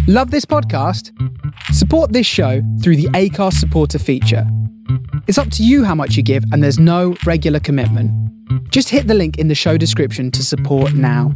Love this podcast? Support this show through the Acast supporter feature. It's up to you how much you give, and there's no regular commitment. Just hit the link in the show description to support now.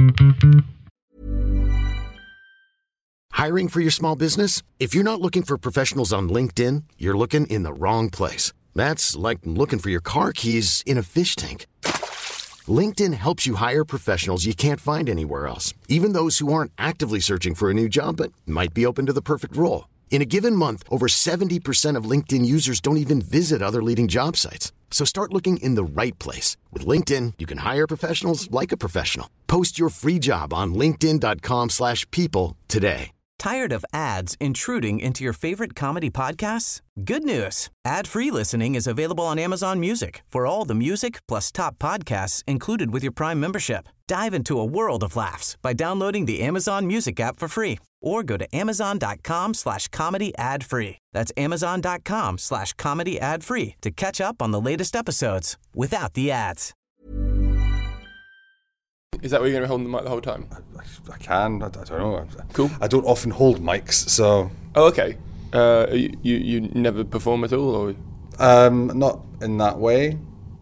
Hiring for your small business? If you're not looking for professionals on LinkedIn, you're looking in the wrong place. That's like looking for your car keys in a fish tank. LinkedIn helps you hire professionals you can't find anywhere else, even those who aren't actively searching for a new job but might be open to the perfect role. In a given month, over 70% of LinkedIn users don't even visit other leading job sites. So start looking in the right place. With LinkedIn, you can hire professionals like a professional. Post your free job on linkedin.com/people today. Tired of ads intruding into your favorite comedy podcasts? Good news. Ad-free listening is available on Amazon Music for all the music plus top podcasts included with your Prime membership. Dive into a world of laughs by downloading the Amazon Music app for free or go to amazon.com/comedy ad-free. That's amazon.com/comedy ad-free to catch up on the latest episodes without the ads. Is that where you're going to hold the mic the whole time? I can. I don't know. Cool. I don't often hold mics, so. Oh, okay. You never perform at all, or? Not in that way.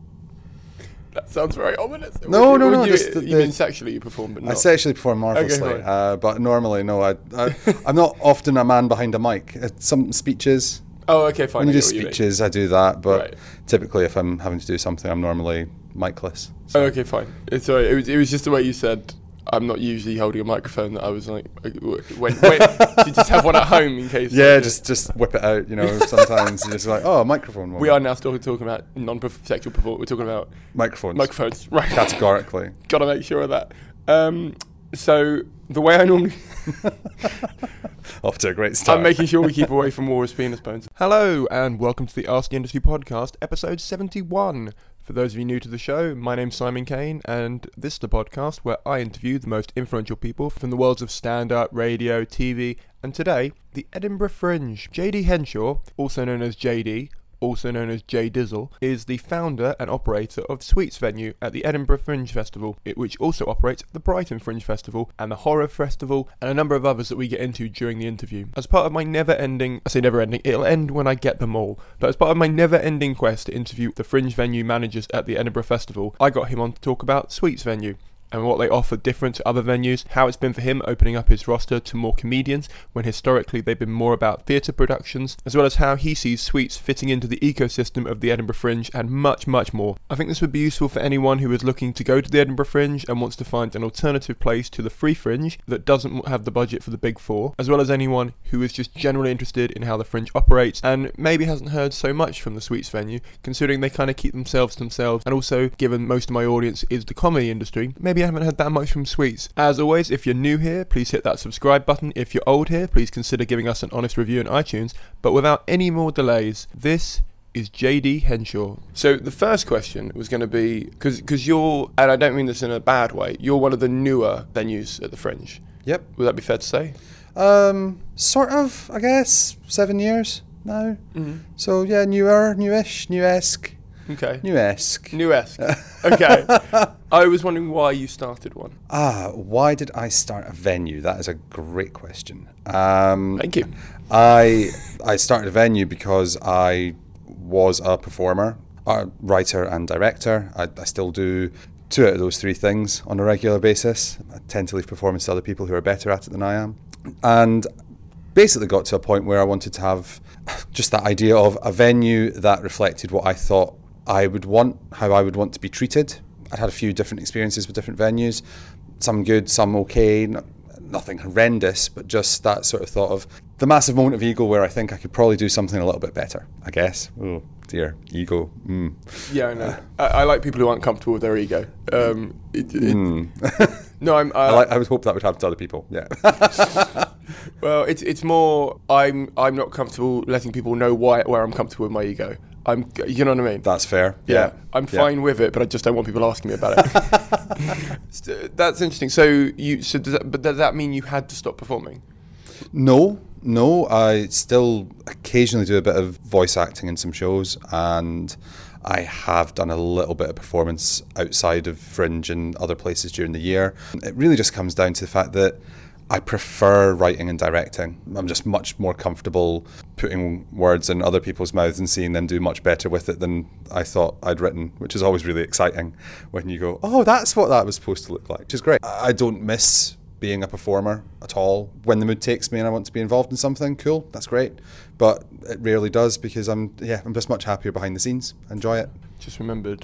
That sounds very ominous. No. You mean sexually you perform, but not? I sexually perform marvelously, Okay, but normally no. I'm not often a man behind a mic. Some speeches. Oh, okay, fine. When you do speeches, I do that, but Right. Typically, if I'm having to do something, I'm normally micless. Oh, okay, fine. Sorry, it was just the way you said. I'm not usually holding a microphone. That I was like, wait, do you just have one at home in case? Yeah, just whip it out. You know, sometimes you're just like, oh, a microphone. We are now still talking about non-sexual performance. We're talking about microphones, right? Categorically. Got to make sure of that. So the way I normally off to a great start. I'm making sure we keep away from Walrus penis bones. Hello, and welcome to the Ask the Industry podcast, episode 71. For those of you new to the show, my name's Simon Kane, and this is the podcast where I interview the most influential people from the worlds of stand-up, radio, TV, and today, the Edinburgh Fringe. JD Henshaw, also known as JD, also known as J Dizzle, is the founder and operator of Sweets Venue at the Edinburgh Fringe Festival, which also operates the Brighton Fringe Festival and the Horror Festival, and a number of others that we get into during the interview. As part of my never-ending, it'll end when I get them all, but as part of my never-ending quest to interview the Fringe Venue managers at the Edinburgh Festival, I got him on to talk about Sweets Venue and what they offer different to other venues, how it's been for him opening up his roster to more comedians when historically they've been more about theatre productions, as well as how he sees Sweets fitting into the ecosystem of the Edinburgh Fringe, and much, much more. I think this would be useful for anyone who is looking to go to the Edinburgh Fringe and wants to find an alternative place to the Free Fringe that doesn't have the budget for the Big Four, as well as anyone who is just generally interested in how the Fringe operates and maybe hasn't heard so much from the Sweets Venue, considering they kind of keep themselves to themselves, and also given most of my audience is the comedy industry, maybe I haven't heard that much from Sweets. As always, if you're new here, please hit that subscribe button. If you're old here, please consider giving us an honest review on iTunes. But without any more delays, this is JD Henshaw. So the first question was going to be, because you're, and I don't mean this in a bad way, you're one of the newer venues at the Fringe. Yep. Would that be fair to say? Sort of, I guess. 7 years now. Mm-hmm. So yeah, newish, new-esque. Okay. New-esque. Okay. I was wondering why you started one. Why did I start a venue? That is a great question. Thank you. I started a venue because I was a performer, a writer and director. I still do 2 out of those 3 things on a regular basis. I tend to leave performance to other people who are better at it than I am. And basically got to a point where I wanted to have just that idea of a venue that reflected what I thought I would want, how I would want to be treated. I'd had a few different experiences with different venues, some good, some okay, nothing horrendous, but just that sort of thought of the massive moment of ego where I think I could probably do something a little bit better, I guess. Oh dear, ego. Yeah, I know. I like people who aren't comfortable with their ego. No, I would hope that would happen to other people. Yeah. Well, it's more I'm not comfortable letting people know where I'm comfortable with my ego. You know what I mean? That's fair. Yeah. I'm fine with it, but I just don't want people asking me about it. That's interesting. So does that mean you had to stop performing? No, I still occasionally do a bit of voice acting in some shows, and I have done a little bit of performance outside of Fringe and other places during the year. It really just comes down to the fact that I prefer writing and directing. I'm just much more comfortable putting words in other people's mouths and seeing them do much better with it than I thought I'd written, which is always really exciting when you go, oh, that's what that was supposed to look like, which is great. I don't miss being a performer at all. When the mood takes me and I want to be involved in something, cool, that's great. But it rarely does, because I'm just much happier behind the scenes. I enjoy it. Just remembered.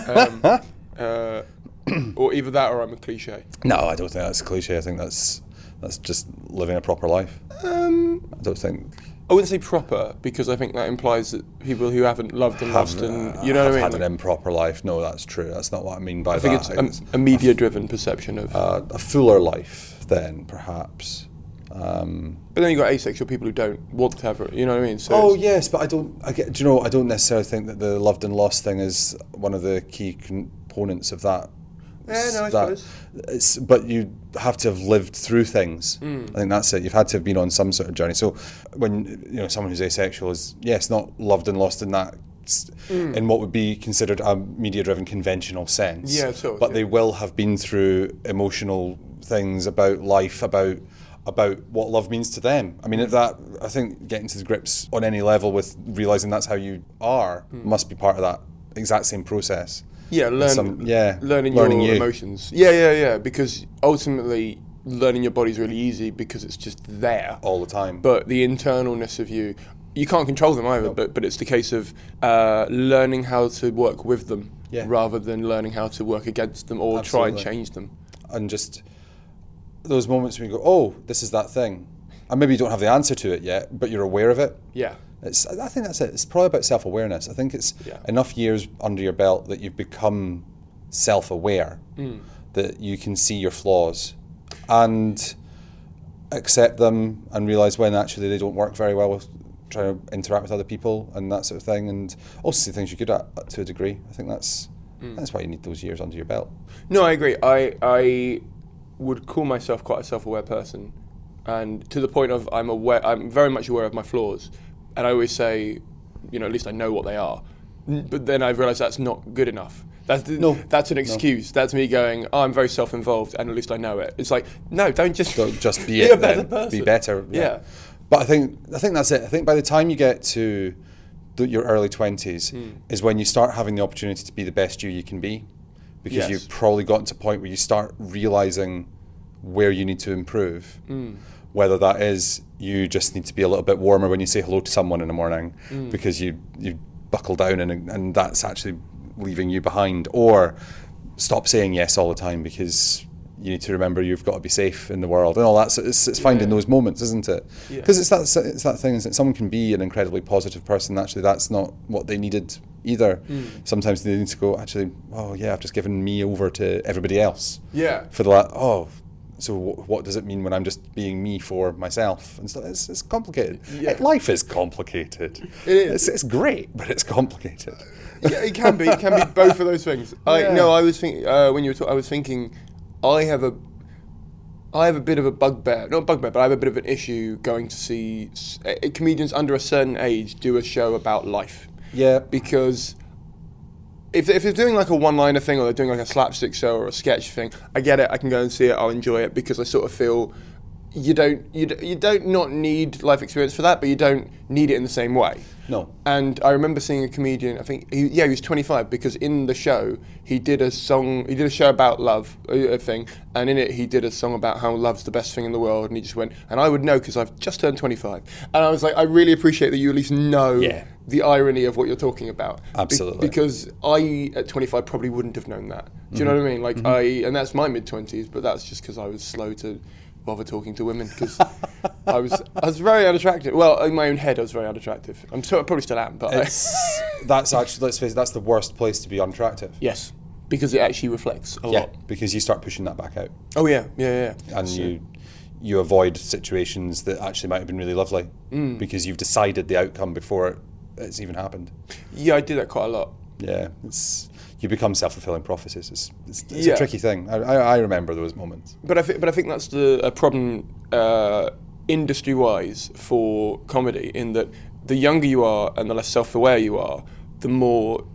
Or either that or I'm a cliche. No, I don't think that's a cliche. I think that's just living a proper life. I don't think... I wouldn't say proper, because I think that implies that people who haven't loved and lost and, you know what I mean? Had an improper life. No, that's true. That's not what I mean by I that. think it's a media-driven perception of... a fuller life, then, perhaps. But then you've got asexual people who don't want to have it, you know what I mean? So yes, but I don't necessarily think that the loved and lost thing is one of the key components of that. Yeah, no, I suppose. But you have to have lived through things. I think that's it. You've had to have been on some sort of journey. So when someone who's asexual is, yes, not loved and lost in that, in what would be considered a media-driven conventional sense. Yeah, so. But they will have been through emotional things about life, about what love means to them. I mean, I think getting to the grips on any level with realising that's how you are must be part of that exact same process. Yeah, learning your emotions. Yeah, because ultimately learning your body's really easy because it's just there. All the time. But the internalness of you can't control them either, but it's the case of learning how to work with them rather than learning how to work against them or try and change them. And just those moments when you go, oh, this is that thing. And maybe you don't have the answer to it yet, but you're aware of it. Yeah. I think that's it. It's probably about self-awareness. I think it's enough years under your belt that you've become self-aware, that you can see your flaws and accept them and realise when actually they don't work very well with trying to interact with other people and that sort of thing, and also see things you're good at to a degree. I think that's why you need those years under your belt. No, I agree. I would call myself quite a self-aware person, and to the point of I'm very much aware of my flaws. And I always say, at least I know what they are. But then I've realised that's not good enough. That's an excuse. No. That's me going, oh, I'm very self-involved, and at least I know it. It's like, no, don't just be a better person. Be better. Yeah. But I think that's it. I think by the time you get to your early 20s is when you start having the opportunity to be the best you can be, because you've probably gotten to a point where you start realising where you need to improve. Whether that is you just need to be a little bit warmer when you say hello to someone in the morning because you buckle down and that's actually leaving you behind, or stop saying yes all the time because you need to remember you've got to be safe in the world and all that. So it's finding those moments, isn't it? Because it's that thing is that someone can be an incredibly positive person. Actually, that's not what they needed either. Sometimes they need to go, actually, oh yeah, I've just given me over to everybody else. Yeah. For the so what does it mean when I'm just being me for myself? And so it's complicated. Yeah. Life is complicated. It is. It's great, but it's complicated. Yeah, it can be. It can be both of those things. I was thinking when you were talking. I was thinking, I have a bit of a bugbear. Not bugbear, but I have a bit of an issue going to see comedians under a certain age do a show about life. Yeah. Because if they're doing like a one-liner thing, or they're doing like a slapstick show or a sketch thing, I get it. I can go and see it. I'll enjoy it, because I sort of feel you don't not need life experience for that, but you don't need it in the same way. No. And I remember seeing a comedian. I think he was 25, because in the show he did a show about love, a thing, and in it he did a song about how love's the best thing in the world, and he just went, and I would know because I've just turned 25, and I was like, I really appreciate that you at least know the irony of what you're talking about. Absolutely. Because I at 25 probably wouldn't have known that. Do you know what I mean? Like and that's my mid-20s, but that's just because I was slow to bother talking to women, because I was very unattractive. Well, in my own head, I was very unattractive. I probably still am, but that's actually, let's face it, that's the worst place to be unattractive. Yes, because it actually reflects a lot. Because you start pushing that back out. Oh yeah. And you avoid situations that actually might have been really lovely because you've decided the outcome before it's even happened. Yeah, I do that quite a lot. Yeah, you become self-fulfilling prophecies. It's a tricky thing. I remember those moments. But I think that's a problem industry-wise for comedy, in that the younger you are and the less self-aware you are, the more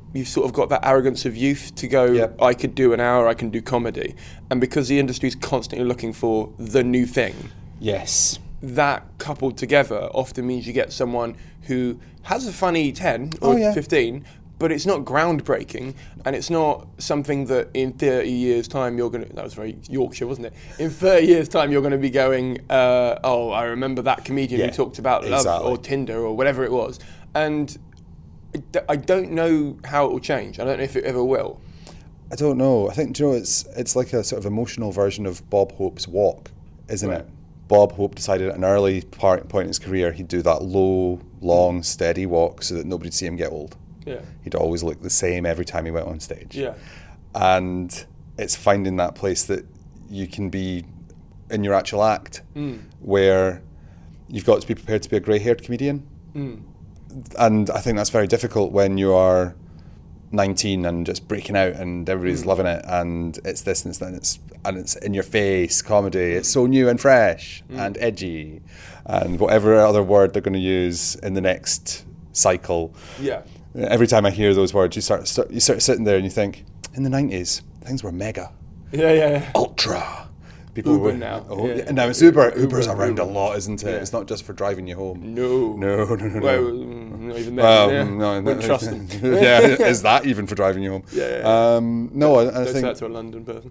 you've sort of got that arrogance of youth to go, Yep. I could do an hour, I can do comedy. And because the industry's constantly looking for the new thing, Yes. that coupled together often means you get someone who has a funny 10 or Oh, yeah. 15, but it's not groundbreaking, and it's not something that in 30 years' time you're going to... That was very Yorkshire, wasn't it? In 30 years' time you're going to be going, oh, I remember that comedian who talked about love exactly. or Tinder or whatever it was. And I don't know how it will change. I don't know if it ever will. I don't know. I think, do you know, it's like a sort of emotional version of Bob Hope's Walk, isn't Right. it? Bob Hope decided at an early point in his career he'd do that low, long, steady walk so that nobody'd see him get old. Yeah. He'd always look the same every time he went on stage. Yeah. And it's finding that place that you can be in your actual act, where you've got to be prepared to be a grey-haired comedian. And I think that's very difficult when you are 19 and just breaking out and everybody's loving it, and it's this and it's that, and it's in your face comedy. It's so new and fresh and edgy and whatever other word they're going to use in the next cycle. Yeah. Every time I hear those words, you start sitting there and you think, in the 90s, things were mega, Yeah. ultra. People Uber were, now. Oh, Yeah. yeah. Now it's Uber. Uber, Uber's around Uber. a lot, isn't it? Yeah. It's not just for driving you home. No. No. Well, not even then. Well, yeah. no, Wouldn't trust them. yeah, is that even for driving you home? Yeah. No, I Don't say think that to a London person.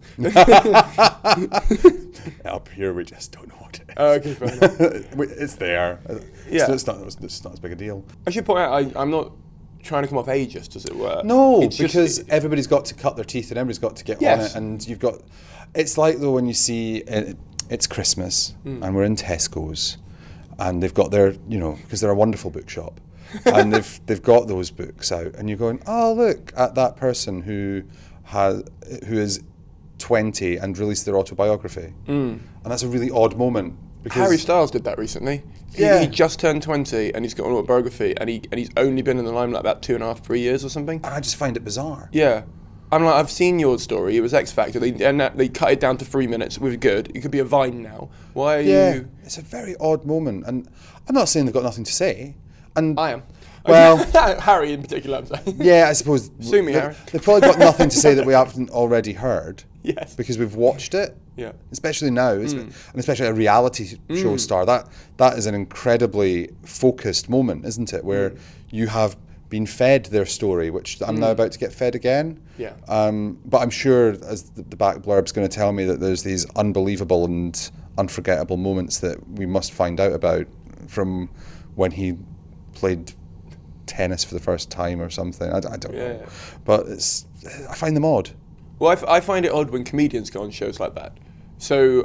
up here we just don't know what it is. Oh, okay, fair enough. It's there. Yeah. It's not as big a deal. I should point out, I'm not trying to come off ageist, as it were. No, It's just- because everybody's got to cut their teeth and everybody's got to get on Yes. it, and you've got. It's like though when you see it's Christmas and we're in Tesco's, and they've got their, because they're a wonderful bookshop, and they've got those books out, and you're going, oh look at that person who is 20 and released their autobiography, and that's a really odd moment. Because Harry Styles did that recently. Yeah. He just turned 20 and he's got an autobiography, and he's only been in the limelight about 2.5, 3 years or something. and I just find it bizarre. Yeah. I'm like, I've seen your story. It was X Factor. They cut it down to 3 minutes. It was good. It could be a Vine now. Why are you... It's a very odd moment, and I'm not saying they've got nothing to say. And I am. Well, Harry in particular, I'm saying. yeah, I suppose Sue me, Harry. they've probably got nothing to say that we haven't already heard. Yes. Because we've watched it. Yeah. Especially now, and especially a reality show star. That is an incredibly focused moment, isn't it? Where you have been fed their story, which I'm now about to get fed again. Yeah. But I'm sure, as the back blurb's going to tell me, that there's these unbelievable and unforgettable moments that we must find out about, from when he played tennis for the first time or something. I don't know. Yeah. But I find them odd. Well, I find it odd when comedians go on shows like that. So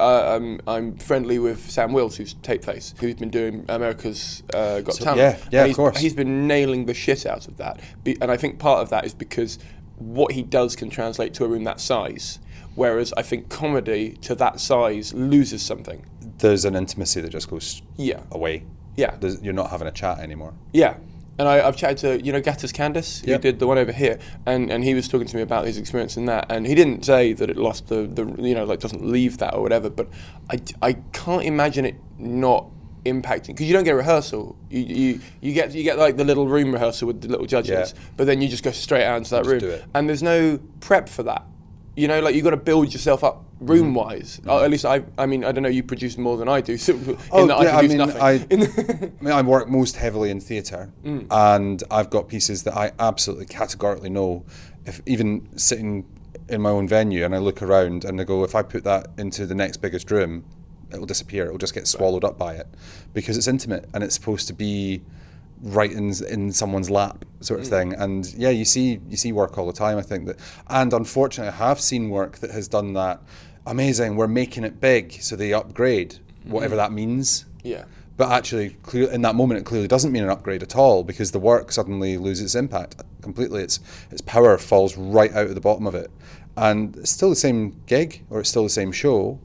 I'm friendly with Sam Wills, who's Tapeface, who's been doing America's Got Talent. yeah, And of course. He's been nailing the shit out of that. And I think part of that is because what he does can translate to a room that size, whereas I think comedy to that size loses something. There's an intimacy that just goes Yeah. away. Yeah. You're not having a chat anymore. Yeah. And I've chatted to, Gattas Candace, who Yep. did the one over here, and he was talking to me about his experience in that, and he didn't say that it lost doesn't leave that or whatever, but I can't imagine it not impacting, because you don't get a rehearsal. You get like the little room rehearsal with the little judges, Yeah. but then you just go straight out into that Just room, do it. and there's no prep for that. You've got to build yourself up room-wise. At least I don't know. You produce more than I do. So I produce nothing. I work most heavily in theatre, and I've got pieces that I absolutely categorically know. If even sitting in my own venue and I look around and I go, if I put that into the next biggest room, it'll disappear. It'll just get swallowed up by it, because it's intimate and it's supposed to be right in someone's lap, sort of thing. And yeah, you see work all the time, I think that, and unfortunately I have seen work that has done that. Amazing, we're making it big, so they upgrade, whatever that means. Yeah. But actually, in that moment, it clearly doesn't mean an upgrade at all, because the work suddenly loses its impact completely. Its power falls right out of the bottom of it, and it's still the same gig, or it's still the same show,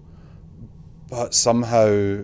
but somehow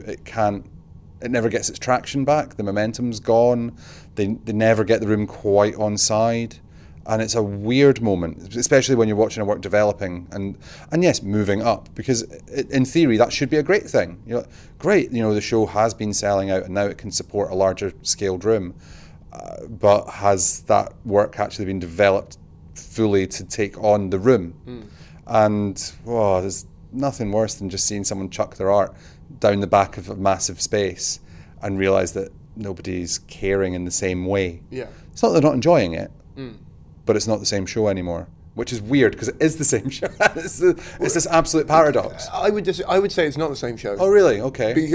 it never gets its traction back. The momentum's gone. They never get the room quite on side. And it's a weird moment, especially when you're watching a work developing and yes, moving up, because in theory that should be a great thing. Great, the show has been selling out and now it can support a larger scaled room. but has that work actually been developed fully to take on the room? And there's nothing worse than just seeing someone chuck their art down the back of a massive space and realise that nobody's caring in the same way. Yeah. It's not that they're not enjoying it, but it's not the same show anymore, which is weird because it is the same show. It's this absolute paradox. I would say it's not the same show. Oh, really? Okay.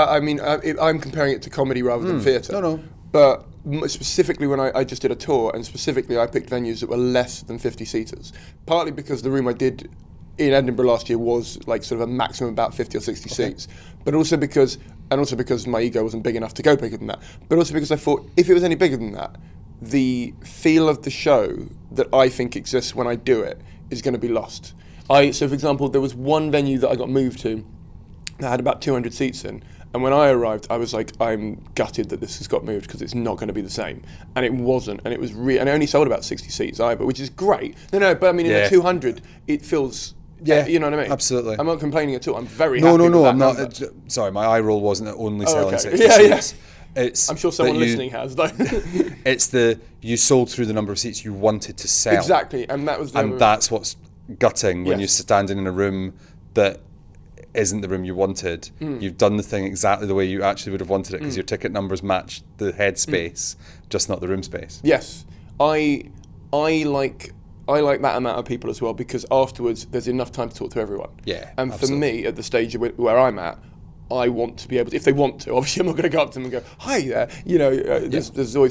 I'm comparing it to comedy rather than theatre. No. But specifically when I just did a tour, and specifically I picked venues that were less than 50 seaters, partly because the room I did in Edinburgh last year was like sort of a maximum about 50 or 60 seats, but also because my ego wasn't big enough to go bigger than that, but also because I thought if it was any bigger than that, the feel of the show that I think exists when I do it is going to be lost. So for example, there was one venue that I got moved to that had about 200 seats in, and when I arrived, I was like, I'm gutted that this has got moved because it's not going to be the same. And it wasn't, and it was and it only sold about 60 seats either, which is great. No, but I mean, in the 200, it feels... Yeah, you know what I mean? Absolutely. I'm not complaining at all. I'm very happy with that I'm number. not. Sorry, my eye roll wasn't only selling 60 seats. It's I'm sure someone listening has, though. It's you sold through the number of seats you wanted to sell. Exactly, and that was that's what's gutting when you're standing in a room that isn't the room you wanted. You've done the thing exactly the way you actually would have wanted it because your ticket numbers match the head space, just not the room space. Yes, I like that amount of people as well because afterwards there's enough time to talk to everyone. Yeah, and absolutely. for me, at the stage where I'm at, I want to be able to, if they want to, obviously I'm not going to go up to them and go, hi there, there's always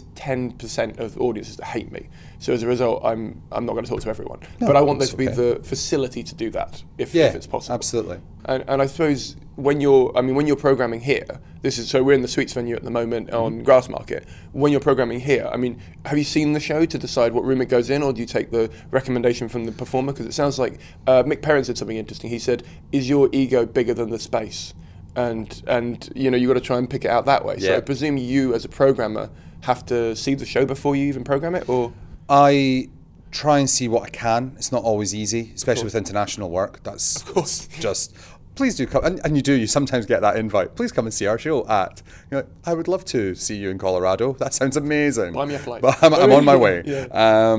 10% of audiences that hate me. So as a result, I'm not going to talk to everyone. But I want there to be the facility to do that, if it's possible. Absolutely. And I suppose when you're programming here, so we're in the Sweets venue at the moment on Grassmarket. When you're programming here, I mean, have you seen the show to decide what room it goes in, or do you take the recommendation from the performer? Because it sounds like Mick Perrin said something interesting. He said, "Is your ego bigger than the space?" And you got to try and pick it out that way. Yeah. So I presume you, as a programmer, have to see the show before you even program it, or I try and see what I can. It's not always easy, especially with international work. That's just. Please do come, and you sometimes get that invite. Please come and see our show at. I would love to see you in Colorado. That sounds amazing. Buy me a flight. But I'm on my way. Yeah.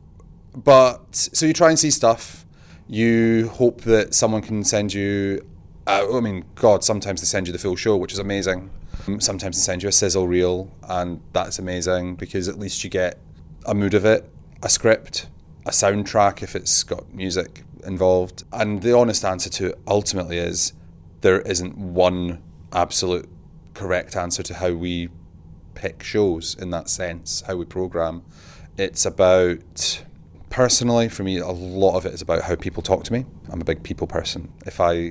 But so you try and see stuff. You hope that someone can send you. Sometimes they send you the full show, which is amazing. Sometimes they send you a sizzle reel, and that's amazing because at least you get a mood of it, a script, a soundtrack if it's got music involved. And the honest answer to it ultimately is there isn't one absolute correct answer to how we pick shows in that sense, how we program. It's about, personally for me, a lot of it is about how people talk to me. I'm a big people person. If I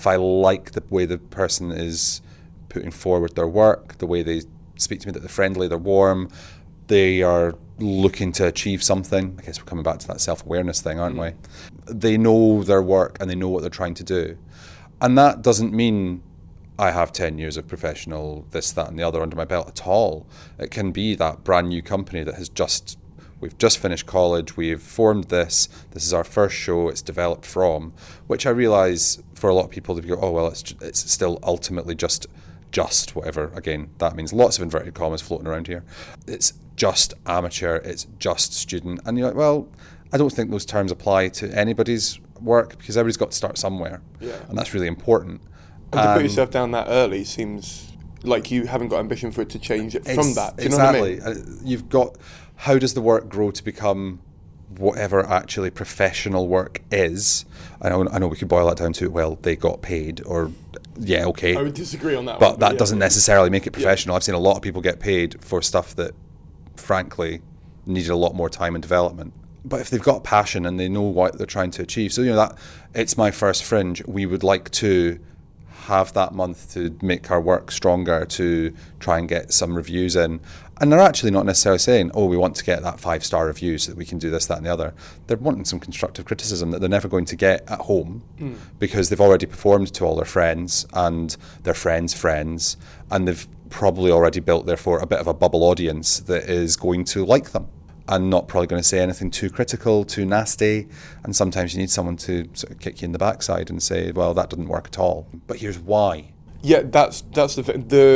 like the way the person is putting forward their work, the way they speak to me, that they're friendly, they're warm, they are looking to achieve something. I guess we're coming back to that self-awareness thing, aren't we? They know their work and they know what they're trying to do. And that doesn't mean I have 10 years of professional this, that and the other under my belt at all. It can be that brand new company that we've just finished college, we've formed this is our first show, it's developed from, which I realise for a lot of people they go, oh well, it's still ultimately just whatever. Again, that means lots of inverted commas floating around here. It's just amateur, it's just student. And you're like, well, I don't think those terms apply to anybody's work because everybody's got to start somewhere. Yeah. And that's really important. And to put yourself down that early seems like you haven't got ambition for it to change it from that. Do you know what I mean? You've got, how does the work grow to become whatever actually professional work is? I know we could boil that down to, well, they got paid, or yeah, okay. I would disagree on that but one. That doesn't necessarily make it professional. I've seen a lot of people get paid for stuff that, frankly, needed a lot more time and development. But if they've got passion and they know what they're trying to achieve, so that it's my first Fringe, we would like to have that month to make our work stronger, to try and get some reviews in. And they're actually not necessarily saying, oh, we want to get that 5-star review so that we can do this, that and the other. They're wanting some constructive criticism that they're never going to get at home because they've already performed to all their friends and their friends' friends, and they've probably already built, therefore, a bit of a bubble audience that is going to like them and not probably going to say anything too critical, too nasty. And sometimes you need someone to sort of kick you in the backside and say, well, that didn't work at all, but here's why. Yeah, that's the thing.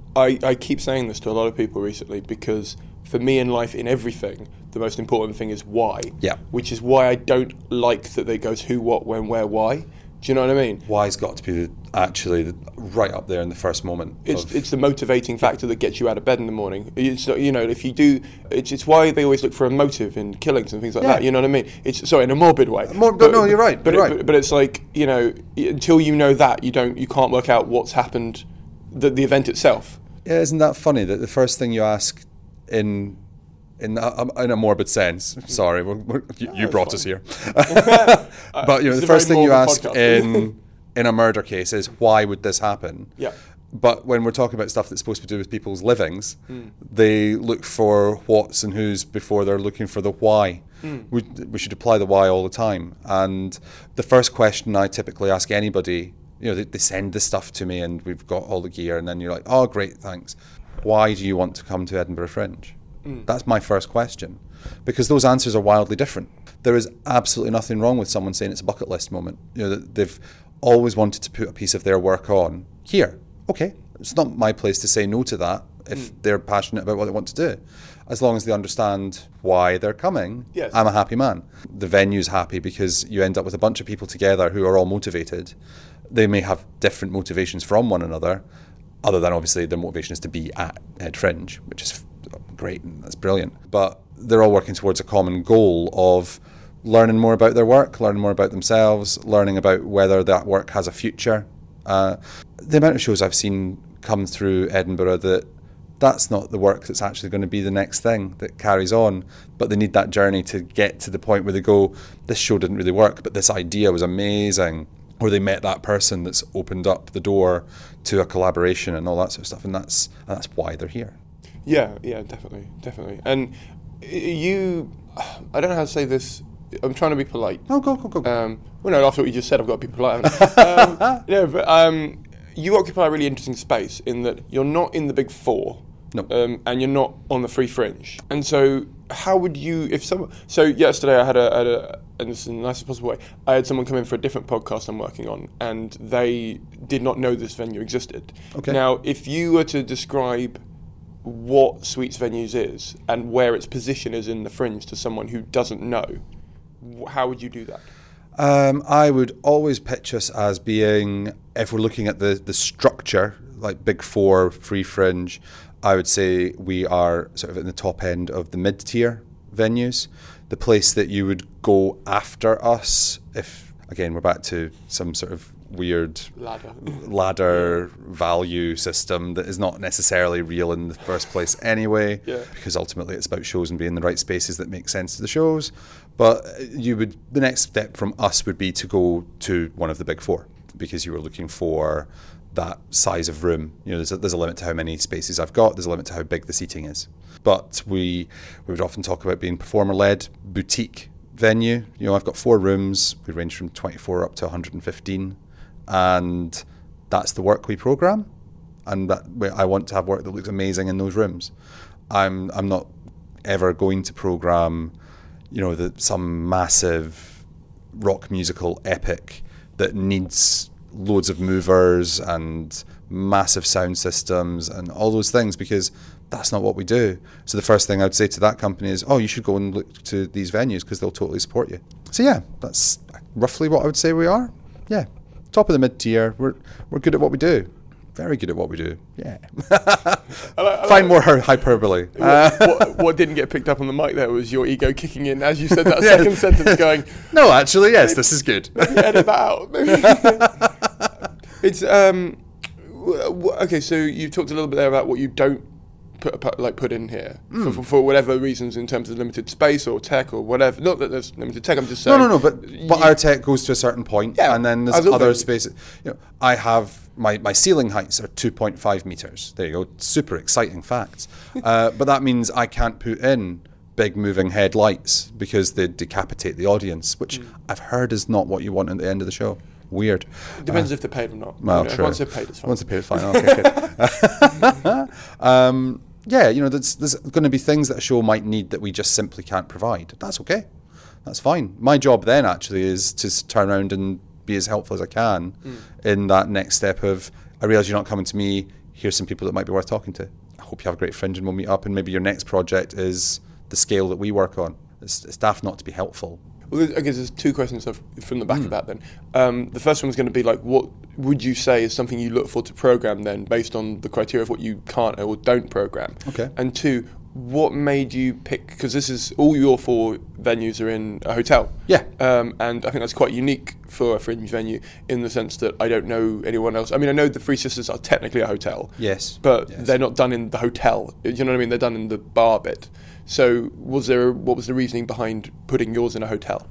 I keep saying this to a lot of people recently, because for me in life, in everything, the most important thing is why. Yeah. Which is why I don't like that they go who, what, when, where, why. Do you know what I mean? Why's got to be right up there in the first moment. It's the motivating factor that gets you out of bed in the morning. It's, you know, if you do, it's why they always look for a motive in killings and things like that. You know what I mean? It's sorry, in a morbid way. No, you're right. But it's like, you know, until you know that, you can't work out what's happened, the event itself. Yeah, isn't that funny that the first thing you ask in a morbid sense, sorry, you brought us here, but you know, the first thing you ask in a murder case is, why would this happen? Yeah. But when we're talking about stuff that's supposed to do with people's livings, they look for what's and who's before they're looking for the why. We should apply the why all the time. And the first question I typically ask anybody, you know, they send the stuff to me and we've got all the gear, and then you're like, oh, great, thanks. Why do you want to come to Edinburgh Fringe? That's my first question, because those answers are wildly different. There is absolutely nothing wrong with someone saying it's a bucket list moment. You know, that they've always wanted to put a piece of their work on here. Okay, it's not my place to say no to that if they're passionate about what they want to do. As long as they understand why they're coming, yes. I'm a happy man. The venue's happy because you end up with a bunch of people together who are all motivated. They may have different motivations from one another, other than obviously their motivation is to be at Ed Fringe, which is great and that's brilliant. But they're all working towards a common goal of learning more about their work, learning more about themselves, learning about whether that work has a future. The amount of shows I've seen come through Edinburgh that's not the work that's actually going to be the next thing that carries on, but they need that journey to get to the point where they go, this show didn't really work, but this idea was amazing, or they met that person that's opened up the door to a collaboration and all that sort of stuff, and that's why they're here. Yeah, definitely. And I don't know how to say this. I'm trying to be polite. Oh, go. Well, no, after what you just said, I've got to be polite, haven't I? But you occupy a really interesting space in that you're not in the big four. No. And you're not on the free fringe. And so how would you, so yesterday I had and this is in the nicest possible way, I had someone come in for a different podcast I'm working on, and they did not know this venue existed. Okay. Now, if you were to describe what Sweets Venues is and where its position is in the fringe to someone who doesn't know, how would you do that? I would always pitch us as being, if we're looking at the structure, like Big Four, Free Fringe, I would say we are sort of in the top end of the mid-tier venues. The place that you would go after us, if, again, we're back to some sort of weird ladder value system that is not necessarily real in the first place anyway, because ultimately it's about shows and being in the right spaces that make sense to the shows. But the next step from us would be to go to one of the Big Four, because you were looking for that size of room. You know, there's a limit to how many spaces I've got, there's a limit to how big the seating is. But we would often talk about being performer-led, boutique venue. You know, I've got 4 rooms, we range from 24 up to 115, and that's the work we program, and that I want to have work that looks amazing in those rooms. I'm not ever going to program, you know, some massive rock musical epic that needs loads of movers and massive sound systems and all those things, because that's not what we do. So the first thing I'd say to that company is, you should go and look to these venues because they'll totally support you. So yeah, that's roughly what I would say we are. Yeah, top of the mid-tier. We're good at what we do. Very good at what we do. Yeah. Find more hyperbole. What didn't get picked up on the mic there was your ego kicking in as you said that second sentence, going, no, actually, yes, this is good. Maybe edit that out. It's okay. So you talked a little bit there about what you don't put in here for whatever reasons in terms of limited space or tech or whatever. Not that there's limited tech. I'm just saying. No. But our tech goes to a certain point, and then there's other spaces. You know, I have my ceiling heights are 2.5 meters. There you go. Super exciting facts. But that means I can't put in big moving headlights because they decapitate the audience, which I've heard is not what you want at the end of the show. Weird. It depends if they're paid or not. Well, true. Once they're paid, it's fine. Once they're paid, it's fine. Okay, good. Yeah, you know, there's going to be things that a show might need that we just simply can't provide. That's okay. That's fine. My job then actually is to turn around and be as helpful as I can in that next step of, I realise you're not coming to me, here's some people that might be worth talking to. I hope you have a great Fringe and we'll meet up, and maybe your next project is the scale that we work on. It's daft not to be helpful. Well, I guess there's two questions from the back of that then. The first one is going to be like, what would you say is something you look for to program then, based on the criteria of what you can't or don't program? Okay. And two, what made you pick, because this is, all your 4 venues are in a hotel. Yeah. And I think that's quite unique for a Fringe venue in the sense that I don't know anyone else. I mean, I know the Three Sisters are technically a hotel. Yes. But yes. they're not done in the hotel. You know what I mean? They're done in the bar bit. So what was the reasoning behind putting yours in a hotel?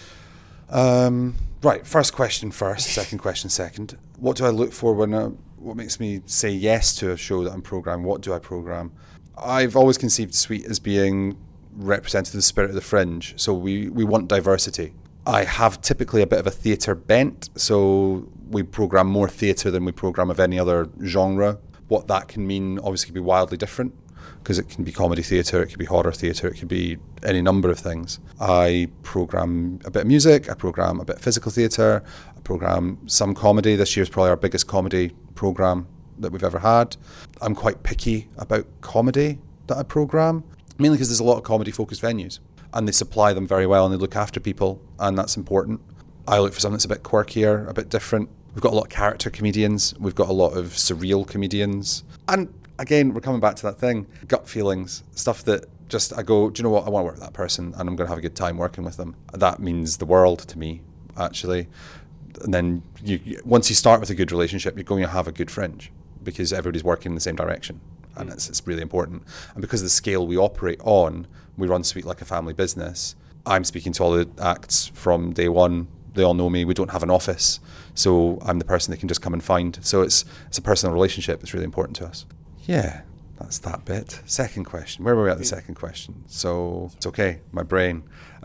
Right, first question first, second question second. What do I look for what makes me say yes to a show that I'm programming? What do I program? I've always conceived Sweet as being representative of the spirit of the Fringe, so we want diversity. I have typically a bit of a theatre bent, so we program more theatre than we program of any other genre. What that can mean obviously can be wildly different, because it can be comedy theatre, it could be horror theatre, it could be any number of things. I program a bit of music, I program a bit of physical theatre, I program some comedy. This year's probably our biggest comedy programme that we've ever had. I'm quite picky about comedy that I program, mainly because there's a lot of comedy-focused venues, and they supply them very well and they look after people, and that's important. I look for something that's a bit quirkier, a bit different. We've got a lot of character comedians, we've got a lot of surreal comedians, and again, we're coming back to that thing, gut feelings, stuff that just I go, do you know what, I want to work with that person and I'm going to have a good time working with them. That means the world to me, actually. And then once you start with a good relationship, you're going to have a good Fringe, because everybody's working in the same direction, and it's really important. And because of the scale we operate on, we run Sweet like a family business. I'm speaking to all the acts from day one. They all know me. We don't have an office, so I'm the person they can just come and find. So it's a personal relationship. It's really important to us. Yeah, that's that bit. Second question. Where were we at the second question? So it's okay, my brain.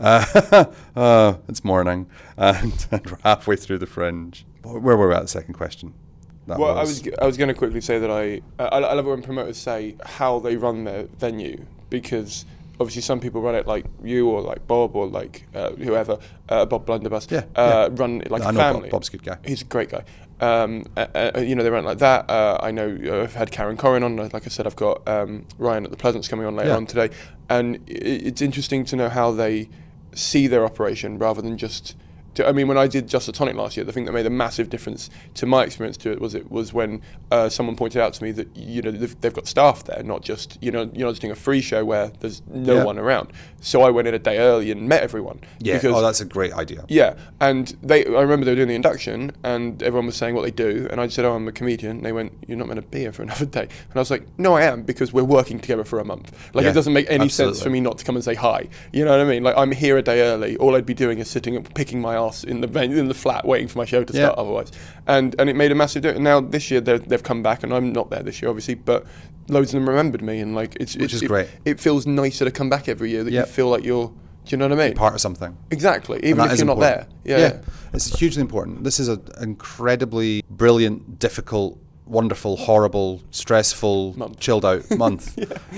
It's morning, and we're halfway through the Fringe. Where were we at the second question? I was going to quickly say that I love it when promoters say how they run their venue, because obviously some people run it like you or like Bob or like whoever, Bob Blunderbuss, run it like a family. Bob's a good guy. He's a great guy. They run it like that. I know I've had Karen Corrin on. Like I said, I've got Ryan at the Pleasance coming on later on today. And it's interesting to know how they see their operation rather than just... when I did Just the Tonic last year, the thing that made a massive difference to my experience to it was when someone pointed out to me that they've got staff there, not just you're not just doing a free show where there's no one around. So I went in a day early and met everyone. Yeah, that's a great idea. Yeah, and I remember they were doing the induction and everyone was saying what they do, and I said, "Oh, I'm a comedian." And they went, "You're not meant to be here for another day." And I was like, "No, I am, because we're working together for a month. Like it doesn't make any sense for me not to come and say hi. You know what I mean? Like I'm here a day early. All I'd be doing is sitting and picking my ass in the flat waiting for my show to start otherwise." And it made a massive difference. Now this year they've come back, and I'm not there this year obviously, but loads of them remembered me, and like which is great. It feels nicer to come back every year, that you feel like you're, do you know what I mean? You're part of something. Exactly, even if you're not there. Yeah. It's hugely important. This is an incredibly brilliant, difficult, wonderful, horrible, stressful, chilled out month.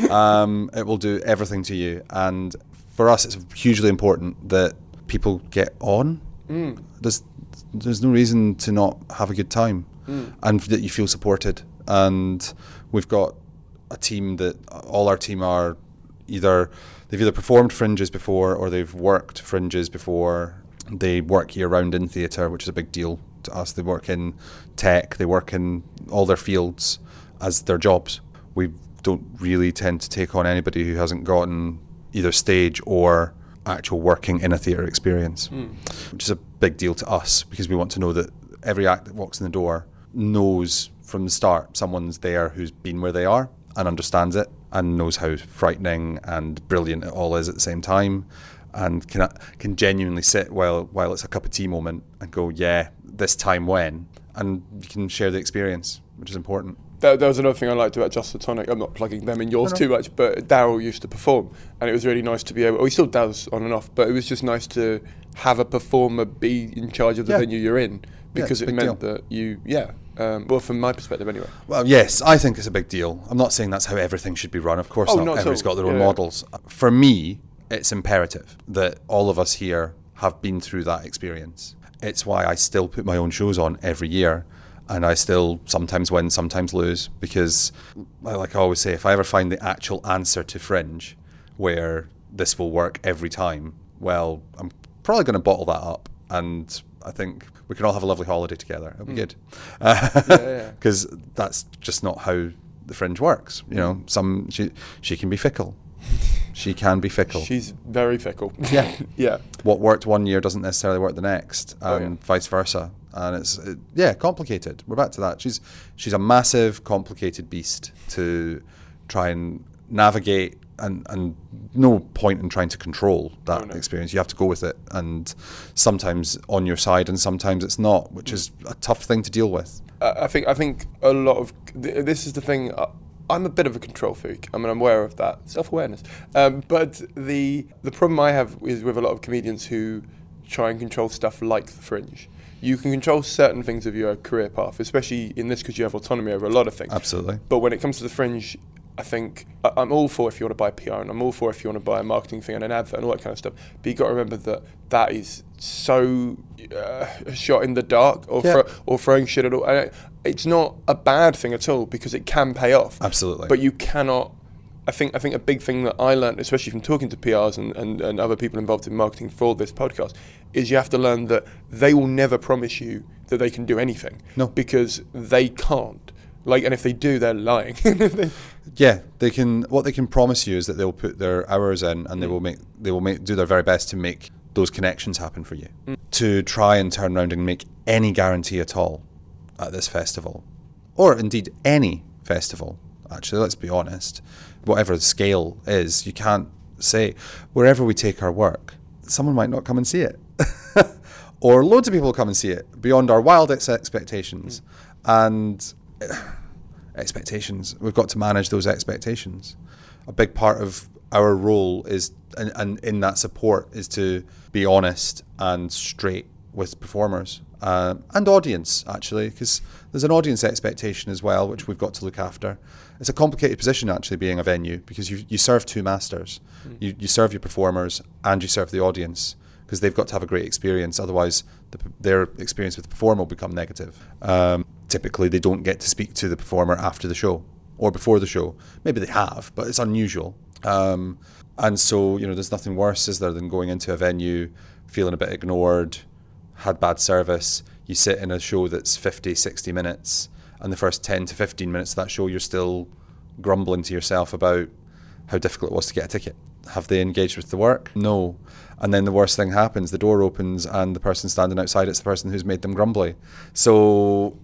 It will do everything to you, and for us it's hugely important that people get on. There's no reason to not have a good time, and that you feel supported. And we've got a team that all our team are they've either performed Fringes before or they've worked Fringes before. They work year round in theatre, which is a big deal to us. They work in tech, they work in all their fields as their jobs. We don't really tend to take on anybody who hasn't gotten either stage or actual working in a theatre experience, which is a big deal to us, because we want to know that every act that walks in the door knows from the start someone's there who's been where they are and understands it and knows how frightening and brilliant it all is at the same time, and can genuinely sit while it's a cup of tea moment and go, yeah, this time when, and you can share the experience, which is important. That was another thing I liked about Just the Tonic. I'm not plugging them in yours too much, but Daryl used to perform, and it was really nice to be able... Well, he still does on and off, but it was just nice to have a performer be in charge of the venue you're in, because it meant that you... well, from my perspective anyway. Well, yes, I think it's a big deal. I'm not saying that's how everything should be run. Of course not. Everybody's got their own models. For me, it's imperative that all of us here have been through that experience. It's why I still put my own shows on every year, And I still sometimes win, sometimes lose, because, like I always say, if I ever find the actual answer to Fringe where this will work every time, well, I'm probably going to bottle that up, and I think we can all have a lovely holiday together. It'll be good. Because that's just not how the Fringe works. You know, she can be fickle. She can be fickle. She's very fickle. Yeah. Yeah. What worked one year doesn't necessarily work the next, and vice versa. And it's complicated. We're back to that. She's a massive, complicated beast to try and navigate, and no point in trying to control that experience. You have to go with it, and sometimes on your side, and sometimes it's not, which is a tough thing to deal with. I think a lot of this is the thing. I'm a bit of a control freak. I mean, I'm aware of that, self-awareness. But the problem I have is with a lot of comedians who try and control stuff like the Fringe. You can control certain things of your career path, especially in this because you have autonomy over a lot of things. Absolutely. But when it comes to the Fringe, I think I'm all for if you want to buy PR, and I'm all for if you want to buy a marketing thing and an advert and all that kind of stuff. But you've got to remember that is so a shot in the dark, or throwing shit at all. It's not a bad thing at all because it can pay off. Absolutely. But you cannot. I think a big thing that I learned, especially from talking to PRs and other people involved in marketing for this podcast, is you have to learn that they will never promise you that they can do anything. No. Because they can't. And if they do, they're lying. Yeah, they can. What they can promise you is that they'll put their hours in, and they will do their very best to make those connections happen for you. To try and turn around and make any guarantee at all at this festival, or indeed any festival. Actually, let's be honest. Whatever the scale is, you can't say wherever we take our work, someone might not come and see it, or loads of people will come and see it beyond our wildest expectations. And expectations, we've got to manage those expectations. A big part of our role is, and in that support, is to be honest and straight with performers and audience, actually, because there's an audience expectation as well, which we've got to look after. It's a complicated position, actually, being a venue, because you serve two masters. You serve your performers and you serve the audience, because they've got to have a great experience. Otherwise, their experience with the performer will become negative. Typically, they don't get to speak to the performer after the show or before the show. Maybe they have, but it's unusual. And so, there's nothing worse, is there, than going into a venue, feeling a bit ignored, had bad service. You sit in a show that's 50, 60 minutes, and the first 10 to 15 minutes of that show, you're still grumbling to yourself about how difficult it was to get a ticket. Have they engaged with the work? No. And then the worst thing happens, the door opens and the person standing outside, it's the person who's made them grumbly. So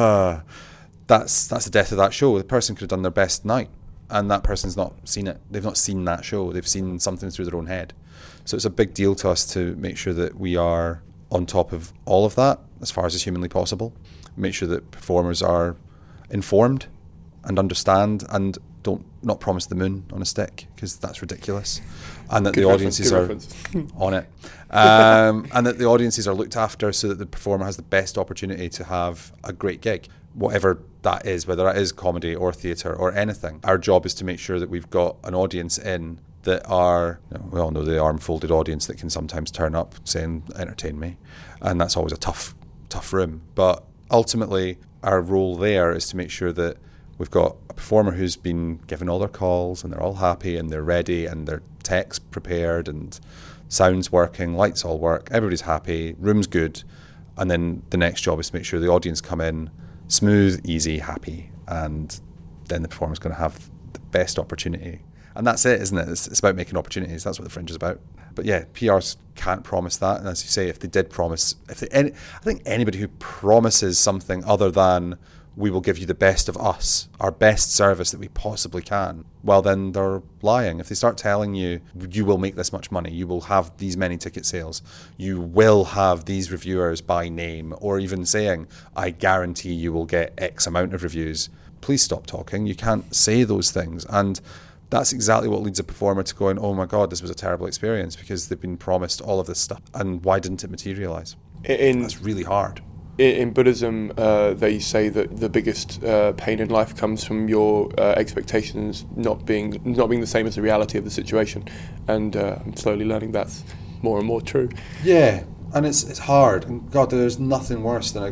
that's the death of that show. The person could have done their best night, and that person's not seen it. They've not seen that show. They've seen something through their own head. So it's a big deal to us to make sure that we are on top of all of that as far as is humanly possible. Make sure that performers are informed and understand, and not promise the moon on a stick, because that's ridiculous, and that the audiences are on it, and that the audiences are looked after so that the performer has the best opportunity to have a great gig, whatever that is, whether that is comedy or theatre or anything. Our job is to make sure that we've got an audience in that are, we all know the arm-folded audience that can sometimes turn up saying, entertain me, and that's always a tough room. But ultimately, our role there is to make sure that we've got a performer who's been given all their calls and they're all happy and they're ready and their tech's prepared and sound's working, lights all work, everybody's happy, room's good. And then the next job is to make sure the audience come in smooth, easy, happy, and then the performer's going to have the best opportunity. And that's it, isn't it? It's about making opportunities. That's what the Fringe is about. But yeah, PRs can't promise that. And as you say, if they did promise, I think anybody who promises something other than we will give you the best of us, our best service that we possibly can, well, then they're lying. If they start telling you, you will make this much money, you will have these many ticket sales, you will have these reviewers by name, or even saying, I guarantee you will get X amount of reviews, please stop talking. You can't say those things. And that's exactly what leads a performer to going, oh my God, this was a terrible experience, because they've been promised all of this stuff. And why didn't it materialise? That's really hard. In Buddhism, they say that the biggest pain in life comes from your expectations not being the same as the reality of the situation, and I'm slowly learning that's more and more true. Yeah, and it's hard. And God, there's nothing worse than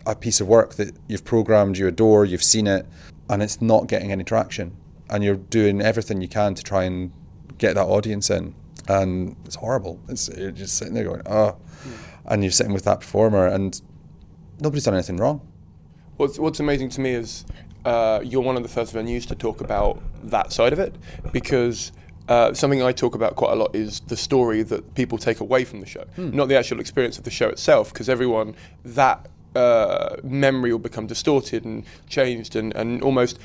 a piece of work that you've programmed, you adore, you've seen it, and it's not getting any traction. And you're doing everything you can to try and get that audience in. And it's horrible. You're just sitting there going, oh. And you're sitting with that performer and nobody's done anything wrong. What's amazing to me is you're one of the first venues to talk about that side of it, because something I talk about quite a lot is the story that people take away from the show, not the actual experience of the show itself, because everyone, that memory will become distorted and changed and almost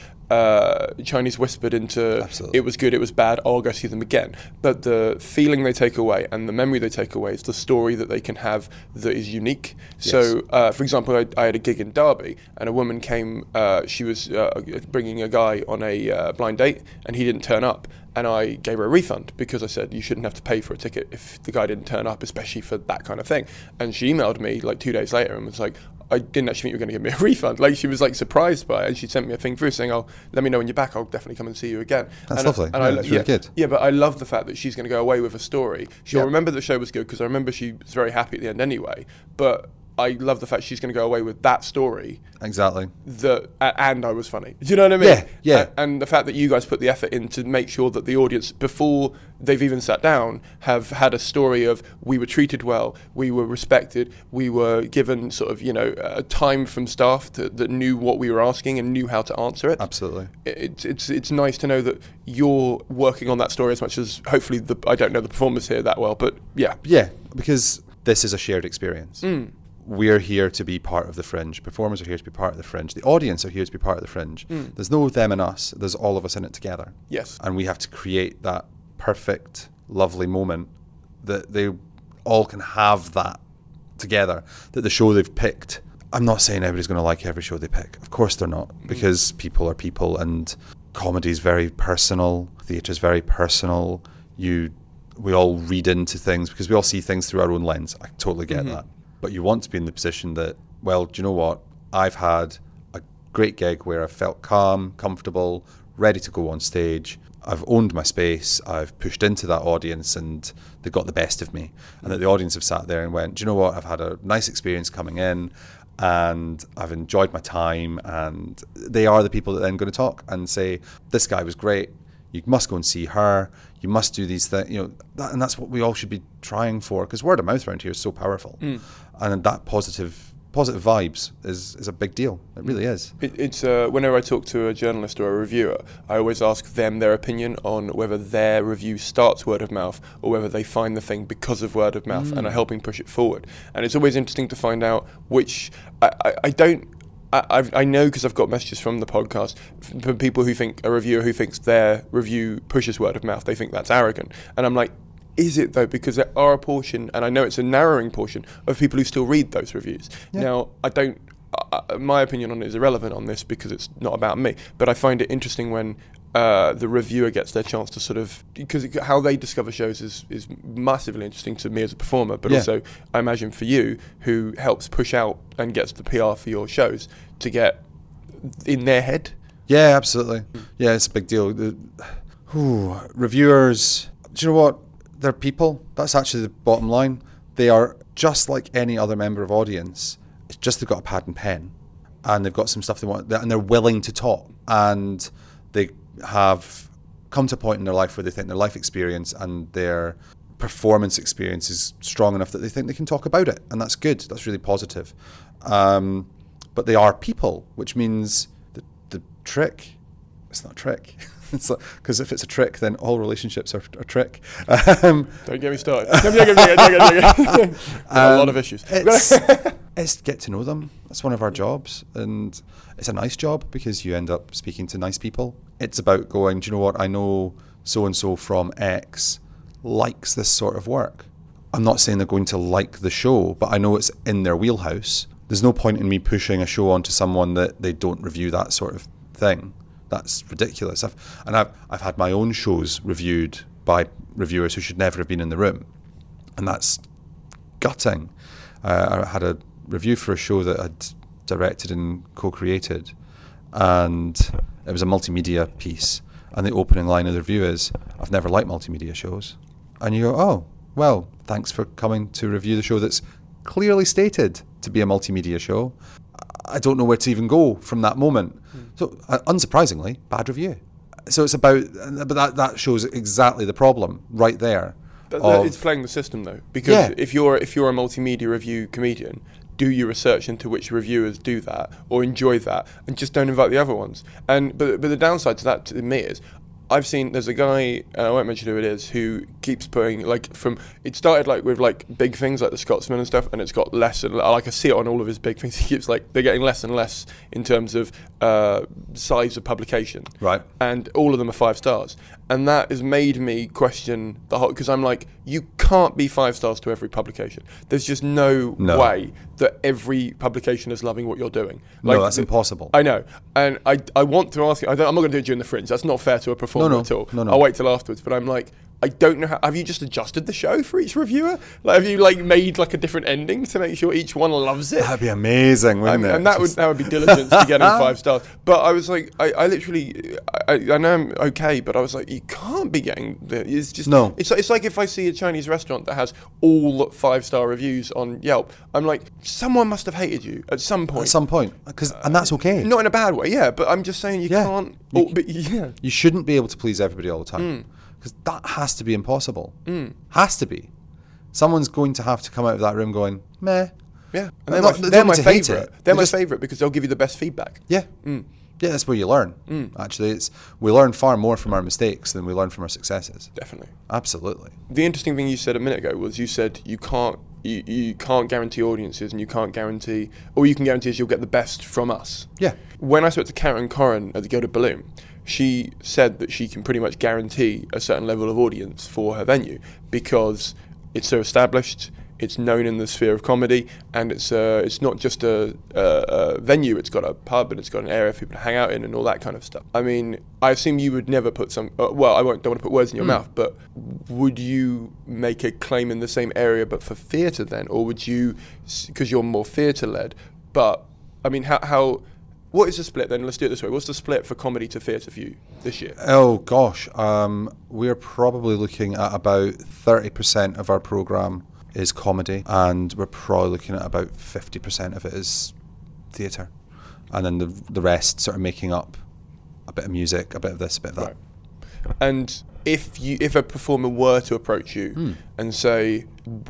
Chinese whispered into Absolutely. It was good, it was bad, I'll go see them again. But the feeling they take away and the memory they take away is the story that they can have that is unique. Yes. So, for example, I had a gig in Derby and a woman came, she was bringing a guy on a blind date and he didn't turn up. And I gave her a refund because I said you shouldn't have to pay for a ticket if the guy didn't turn up, especially for that kind of thing. And she emailed me like 2 days later and was like, I didn't actually think you were going to give me a refund. Like, she was like surprised by it, and she sent me a thing through saying, "Oh, let me know when you're back. I'll definitely come and see you again." That's lovely. That's really good. Yeah, but I love the fact that she's going to go away with a story. She'll remember the show was good because I remember she was very happy at the end anyway. But I love the fact she's going to go away with that story. Exactly. And I was funny. Do you know what I mean? Yeah. And the fact that you guys put the effort in to make sure that the audience, before they've even sat down, have had a story of we were treated well, we were respected, we were given sort of, a time from staff that knew what we were asking and knew how to answer it. Absolutely. It's nice to know that you're working on that story as much as hopefully I don't know the performers here that well, but yeah. Yeah, because this is a shared experience. We're here to be part of the Fringe. Performers are here to be part of the Fringe. The audience are here to be part of the Fringe. There's no them and us. There's all of us in it together. Yes. And we have to create that perfect, lovely moment that they all can have that together, that the show they've picked. I'm not saying everybody's going to like every show they pick. Of course they're not, because people are people, and comedy is very personal. Theatre is very personal. We all read into things because we all see things through our own lens. I totally get that. But you want to be in the position that, well, do you know what? I've had a great gig where I felt calm, comfortable, ready to go on stage. I've owned my space. I've pushed into that audience and they got the best of me. And that the audience have sat there and went, do you know what? I've had a nice experience coming in and I've enjoyed my time. And they are the people that then going to talk and say, this guy was great. You must go and see her. You must do these things. And that's what we all should be trying for, because word of mouth around here is so powerful. And that positive vibes is a big deal. It really is. It's whenever I talk to a journalist or a reviewer, I always ask them their opinion on whether their review starts word of mouth or whether they find the thing because of word of mouth and are helping push it forward. And it's always interesting to find out which I know, because I've got messages from the podcast from people who think a reviewer who thinks their review pushes word of mouth, they think that's arrogant. And I'm like, is it though? Because there are a portion, and I know it's a narrowing portion, of people who still read those reviews. Yeah. Now, my opinion on it is irrelevant on this because it's not about me, but I find it interesting when the reviewer gets their chance to sort of, because how they discover shows is massively interesting to me as a performer, but also I imagine for you, who helps push out and gets the PR for your shows, to get in their head. Yeah, absolutely. Yeah, it's a big deal. Reviewers, do you know what? They're people. That's actually the bottom line. They are just like any other member of audience. It's just they've got a pad and pen, and they've got some stuff they want, and they're willing to talk, and they have come to a point in their life where they think their life experience and their performance experience is strong enough that they think they can talk about it, and that's good. That's really positive. But they are people, which means the trick, it's not a trick. Because if it's a trick, then all relationships are a trick. Don't get me started. A lot of issues. It's get to know them. That's one of our jobs. And it's a nice job because you end up speaking to nice people. It's about going, do you know what? I know so-and-so from X likes this sort of work. I'm not saying they're going to like the show, but I know it's in their wheelhouse. There's no point in me pushing a show onto someone that they don't review that sort of thing. That's ridiculous. I've had my own shows reviewed by reviewers who should never have been in the room, and that's gutting. I had a review for a show that I'd directed and co-created, and it was a multimedia piece, and the opening line of the review is, "I've never liked multimedia shows." And you go, oh, well, thanks for coming to review the show that's clearly stated to be a multimedia show. I don't know where to even go from that moment. So, unsurprisingly, bad review. So it's about, but that shows exactly the problem right there. It's playing the system though, because if you're a multimedia review comedian, do your research into which reviewers do that or enjoy that, and just don't invite the other ones. But the downside to that to me is, I've seen there's a guy, I won't mention who it is, who keeps putting it started with big things like the Scotsman and stuff, and it's got less and I see it on all of his big things. He keeps they're getting less and less in terms of size of publication, right? And all of them are 5 stars, and that has made me question the whole, because I'm like, you can't be 5 stars to every publication. There's just no way that every publication is loving what you're doing. No, that's impossible. I know, and I want to ask you. I'm not going to do it during the Fringe. That's not fair to a performer at all. No. I'll wait till afterwards. But I'm like, I don't know how. Have you just adjusted the show for each reviewer? Have you made a different ending to make sure each one loves it? That'd be amazing, wouldn't it? And that would be diligence to get them 5 stars. But I was like, I literally, I know I'm okay, but I was like, you can't be getting. It's just no. It's like if I see a Chinese restaurant that has all 5-star reviews on Yelp, I'm like, someone must have hated you at some point. And that's okay. Not in a bad way, yeah. But I'm just saying you can't. You shouldn't be able to please everybody all the time. Because that has to be impossible. Has to be. Someone's going to have to come out of that room going, meh. Yeah. And they're my favourite. They're my favourite because they'll give you the best feedback. Yeah. Yeah, that's where you learn. Actually, we learn far more from our mistakes than we learn from our successes. Definitely. Absolutely. The interesting thing you said a minute ago was you said you can't guarantee audiences, and you can't guarantee, all you can guarantee is you'll get the best from us. Yeah. When I spoke to Karen Corrin at the Gilded Balloon, she said that she can pretty much guarantee a certain level of audience for her venue because it's so established, it's known in the sphere of comedy, and it's not just a venue, it's got a pub and it's got an area for people to hang out in and all that kind of stuff. I mean, I assume you would never put don't want to put words in your mouth, but would you make a claim in the same area but for theatre then? Or would you, because you're more theatre-led, but, I mean, what is the split then? Let's do it this way. What's the split for comedy to theatre for you this year? Oh, gosh. We're probably looking at about 30% of our programme is comedy, and we're probably looking at about 50% of it is theatre. And then the rest sort of making up a bit of music, a bit of this, a bit of that. Right. And if a performer were to approach you and say,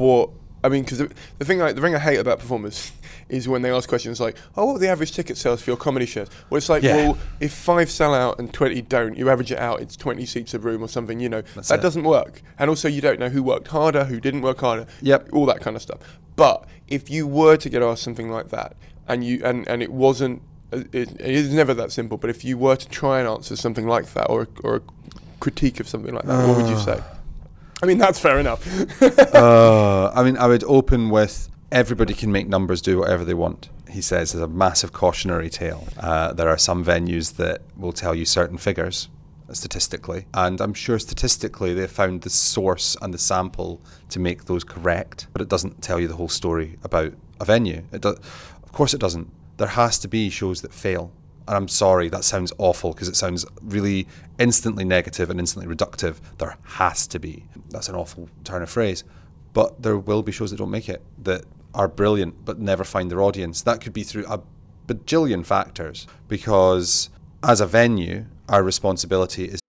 because the thing I hate about performers is when they ask questions like, oh, what are the average ticket sales for your comedy shows? Well, it's like, well, if 5 sell out and 20 don't, you average it out, it's 20 seats a room or something, that doesn't work. And also you don't know who worked harder, who didn't work harder, all that kind of stuff. But if you were to get asked something like that, and it wasn't, it is never that simple, but if you were to try and answer something like that, or a critique of something like that, what would you say? I mean, that's fair enough. I would open with, everybody can make numbers do whatever they want, he says, as a massive cautionary tale. There are some venues that will tell you certain figures statistically, and I'm sure statistically they've found the source and the sample to make those correct, but it doesn't tell you the whole story about a venue. Of course it doesn't. There has to be shows that fail. And I'm sorry, that sounds awful because it sounds really instantly negative and instantly reductive. There has to be. That's an awful turn of phrase. But there will be shows that don't make it, that are brilliant but never find their audience. That could be through a bajillion factors, because as a venue, our responsibility is...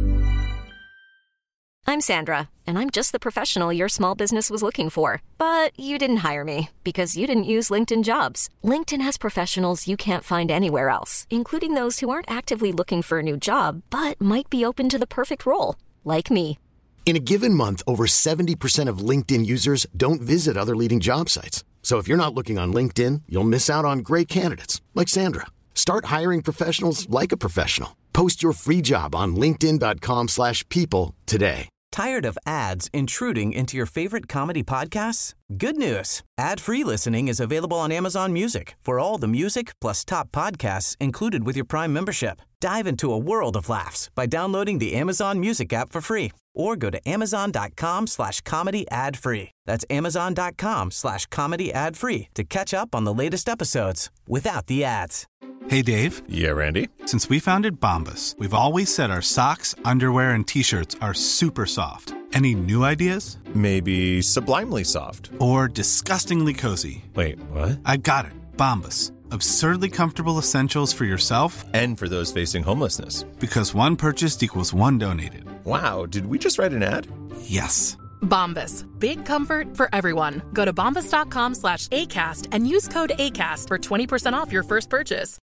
I'm Sandra, and I'm just the professional your small business was looking for. But you didn't hire me because you didn't use LinkedIn Jobs. LinkedIn has professionals you can't find anywhere else, including those who aren't actively looking for a new job, but might be open to the perfect role, like me. In a given month, over 70% of LinkedIn users don't visit other leading job sites. So if you're not looking on LinkedIn, you'll miss out on great candidates like Sandra. Start hiring professionals like a professional. Post your free job on linkedin.com/people today. Tired of ads intruding into your favorite comedy podcasts? Good news. Ad-free listening is available on Amazon Music for all the music plus top podcasts included with your Prime membership. Dive into a world of laughs by downloading the Amazon Music app for free, or go to amazon.com/comedy ad-free. That's amazon.com/comedy ad-free to catch up on the latest episodes without the ads. Hey, Dave. Yeah, Randy. Since we founded Bombas, we've always said our socks, underwear, and T-shirts are super soft. Any new ideas? Maybe sublimely soft. Or disgustingly cozy. Wait, what? I got it. Bombas. Absurdly comfortable essentials for yourself And for those facing homelessness. because one purchased equals one donated. Wow, did we just write an ad? Yes. Bombas. Big comfort for everyone. Go to bombas.com/ACAST and use code ACAST for 20% off your first purchase.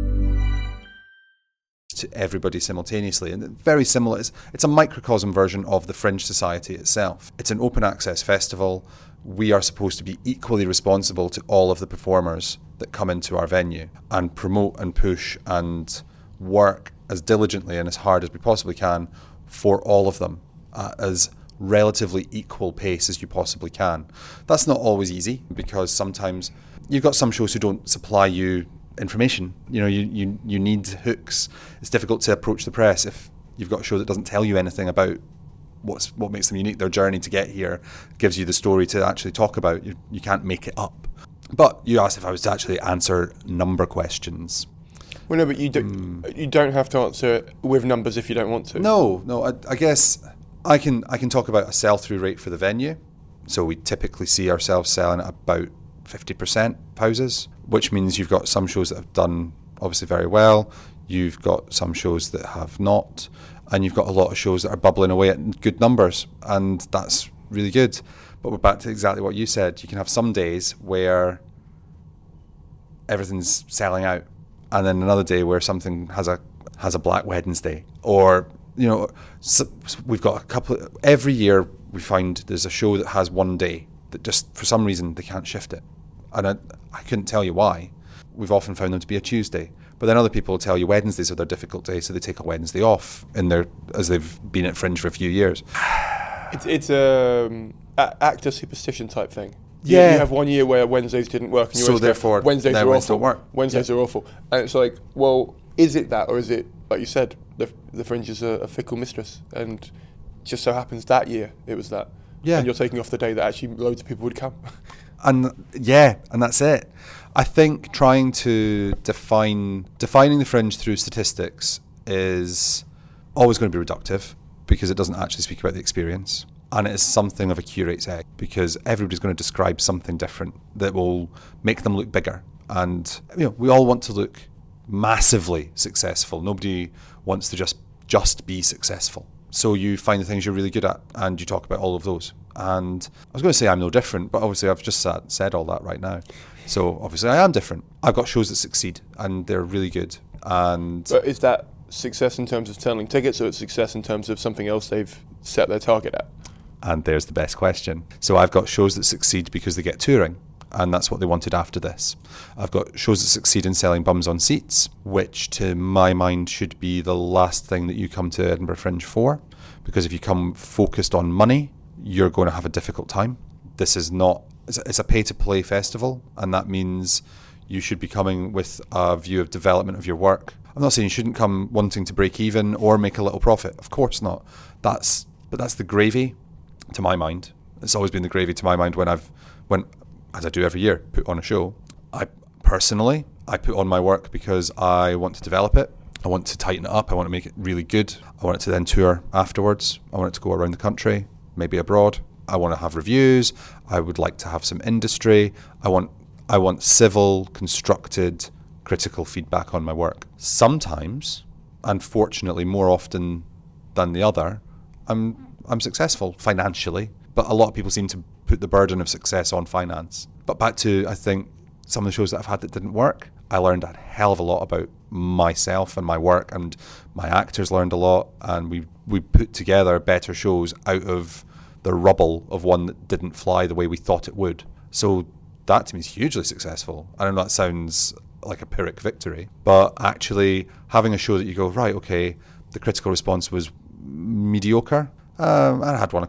To everybody simultaneously, and very similar. It's a microcosm version of the Fringe Society itself. It's an open access festival. We are supposed to be equally responsible to all of the performers that come into our venue and promote and push and work as diligently and as hard as we possibly can for all of them at as relatively equal pace as you possibly can. That's not always easy because sometimes you've got some shows who don't supply you information. You know, you need hooks. It's difficult to approach the press if you've got a show that doesn't tell you anything about what makes them unique. Their journey to get here gives you the story to actually talk about. You can't make it up. But you asked if I was to actually answer number questions. Well, no, but you don't have to answer it with numbers if you don't want to. No. I guess I can talk about a sell-through rate for the venue. So we typically see ourselves selling at about 50% houses, which means you've got some shows that have done obviously very well, you've got some shows that have not, and you've got a lot of shows that are bubbling away at good numbers, and that's really good. But we're back to exactly what you said. You can have some days where everything's selling out, and then another day where something has a Black Wednesday, or so we've got a couple. Every year we find there's a show that has one day that just for some reason they can't shift it. And I couldn't tell you why. We've often found them to be a Tuesday. But then other people will tell you Wednesdays are their difficult day, so they take a Wednesday off as they've been at Fringe for a few years. It's a actor superstition type thing. Yeah. You have 1 year where Wednesdays didn't work, and you So therefore, Wednesdays are Wednesdays awful. don't work. Wednesdays are awful, and it's like, well, is it that, or is it like you said, the Fringe is a fickle mistress, and just so happens that year it was that. Yeah. And you're taking off the day that actually loads of people would come. And that's it. I think trying to defining the Fringe through statistics is always going to be reductive because it doesn't actually speak about the experience. And it is something of a curate's egg because everybody's going to describe something different that will make them look bigger. And we all want to look massively successful. Nobody wants to just be successful. So you find the things you're really good at and you talk about all of those. And I was going to say I'm no different, but obviously I've just said all that right now. So obviously I am different. I've got shows that succeed and they're really good. But is that success in terms of selling tickets, or it's success in terms of something else they've set their target at? And there's the best question. So I've got shows that succeed because they get touring, and that's what they wanted after this. I've got shows that succeed in selling bums on seats, which to my mind should be the last thing that you come to Edinburgh Fringe for, because if you come focused on money, you're going to have a difficult time. This is not, it's a pay-to-play festival, and that means you should be coming with a view of development of your work. I'm not saying you shouldn't come wanting to break even or make a little profit. Of course not. But that's the gravy to my mind. It's always been the gravy to my mind when as I do every year, put on a show. I personally put on my work because I want to develop it. I want to tighten it up. I want to make it really good. I want it to then tour afterwards. I want it to go around the country, maybe abroad. I want to have reviews. I would like to have some industry. I want civil, constructed, critical feedback on my work. Sometimes, and fortunately more often than the other, I'm successful financially, but a lot of people seem to put the burden of success on finance. But back to, I think, some of the shows that I've had that didn't work, I learned a hell of a lot about myself and my work, and my actors learned a lot, and we put together better shows out of the rubble of one that didn't fly the way we thought it would. So that to me is hugely successful. I know that sounds like a Pyrrhic victory, but actually having a show that you go, right, okay, the critical response was mediocre. I had one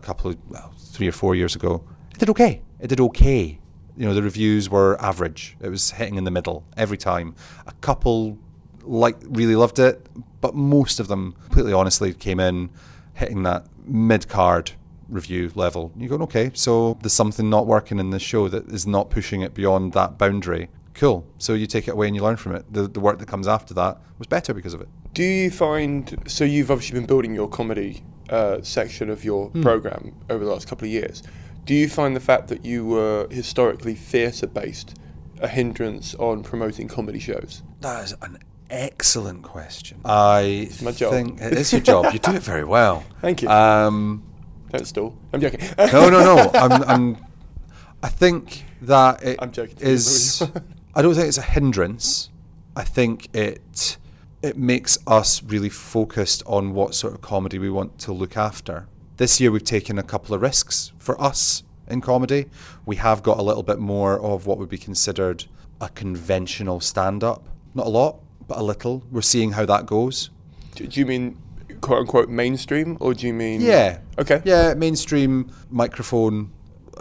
3 or 4 years ago. It did okay. The reviews were average. It was hitting in the middle every time. A couple really loved it, but most of them, completely honestly, came in hitting that mid-card review level. You're going, okay, so there's something not working in this show that is not pushing it beyond that boundary. Cool. So you take it away and you learn from it. The work that comes after that was better because of it. Do you find, so you've obviously been building your comedy section of your programme over the last couple of years. Do you find the fact that you were historically theatre-based a hindrance on promoting comedy shows? That is an excellent question. It's my job. Think it is your job. You do it very well. Thank you. Don't stall. I'm joking. No. I think that I'm joking. I don't think it's a hindrance. I think it makes us really focused on what sort of comedy we want to look after. This year we've taken a couple of risks for us in comedy. We have got a little bit more of what would be considered a conventional stand-up. Not a lot, but a little. We're seeing how that goes. Do you mean quote-unquote mainstream, or do you mean... Yeah. Okay. Yeah, mainstream, microphone,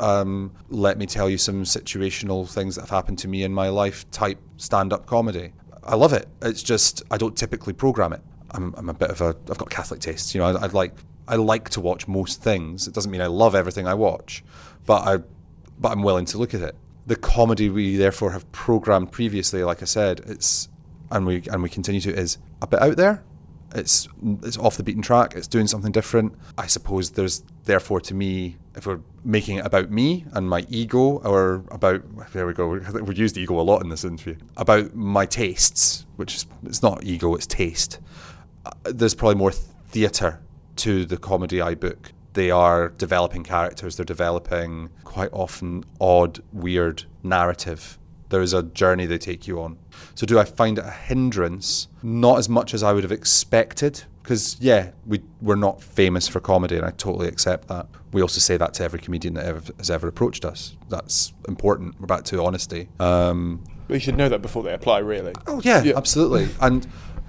let me tell you some situational things that have happened to me in my life type stand-up comedy. I love it. It's just, I don't typically program it. I'm a bit of I've got Catholic tastes. You know, I like to watch most things. It doesn't mean I love everything I watch, but I'm willing to look at it. The comedy we therefore have programmed previously, like I said, and we continue to, is a bit out there. It's off the beaten track. It's doing something different. I suppose there's therefore, to me, if we're making it about me and my ego, or about, there we go, we used ego a lot in this interview, about my tastes, which is, it's not ego, it's taste. There's probably more theatre to the comedy I book. They are developing characters. They're developing quite often odd, weird narrative. There is a journey they take you on. So do I find it a hindrance? Not as much as I would have expected, because we're not famous for comedy, and I totally accept that. We also say that to every comedian that has ever approached us. That's important. We're back to honesty. We should know that before they apply, really. Oh yeah. Absolutely. And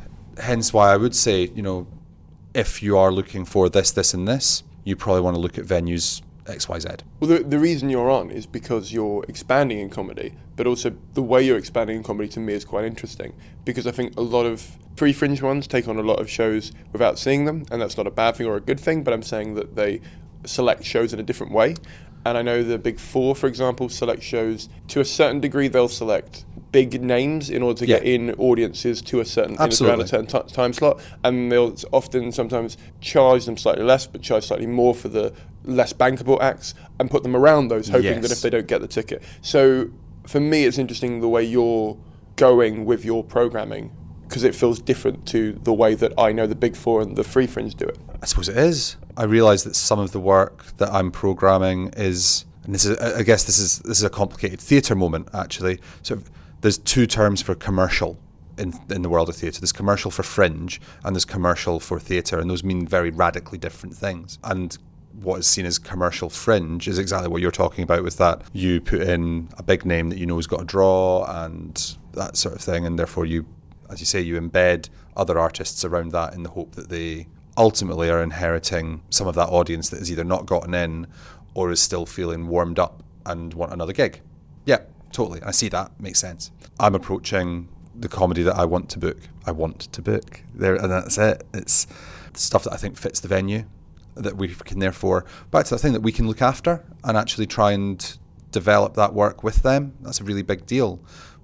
hence why I would say, you know, if you are looking for this and this, you probably want to look at venues XYZ. Well, the reason you're on is because you're expanding in comedy, but also the way you're expanding in comedy to me is quite interesting, because I think a lot of free fringe ones take on a lot of shows without seeing them, and that's not a bad thing or a good thing, but I'm saying that they select shows in a different way. And I know the Big Four, for example, select shows to a certain degree. They'll select big names in order to get in audiences to a certain around a certain time slot, and they'll often sometimes charge them slightly less, but charge slightly more for the less bankable acts, and put them around those, hoping that if they don't get the ticket. So for me, it's interesting the way you're going with your programming, because it feels different to the way that I know the Big Four and the free fringe do it. I suppose it is. I realise that some of the work that I'm programming is, and this is, I guess this is a complicated theatre moment actually. So there's two terms for commercial in the world of theatre. There's commercial for fringe and there's commercial for theatre, and those mean very radically different things. And what is seen as commercial fringe is exactly what you're talking about, with that you put in a big name that you know has got a draw and that sort of thing, and therefore you, as you say, you embed other artists around that in the hope that they ultimately are inheriting some of that audience that has either not gotten in or is still feeling warmed up and want another gig. Yeah, totally. I see that. Makes sense. I'm approaching the comedy that I want to book. There, and that's it. It's stuff that I think fits the venue, that we can therefore, back to that thing that we can look after and actually try and develop that work with them. That's a really big deal.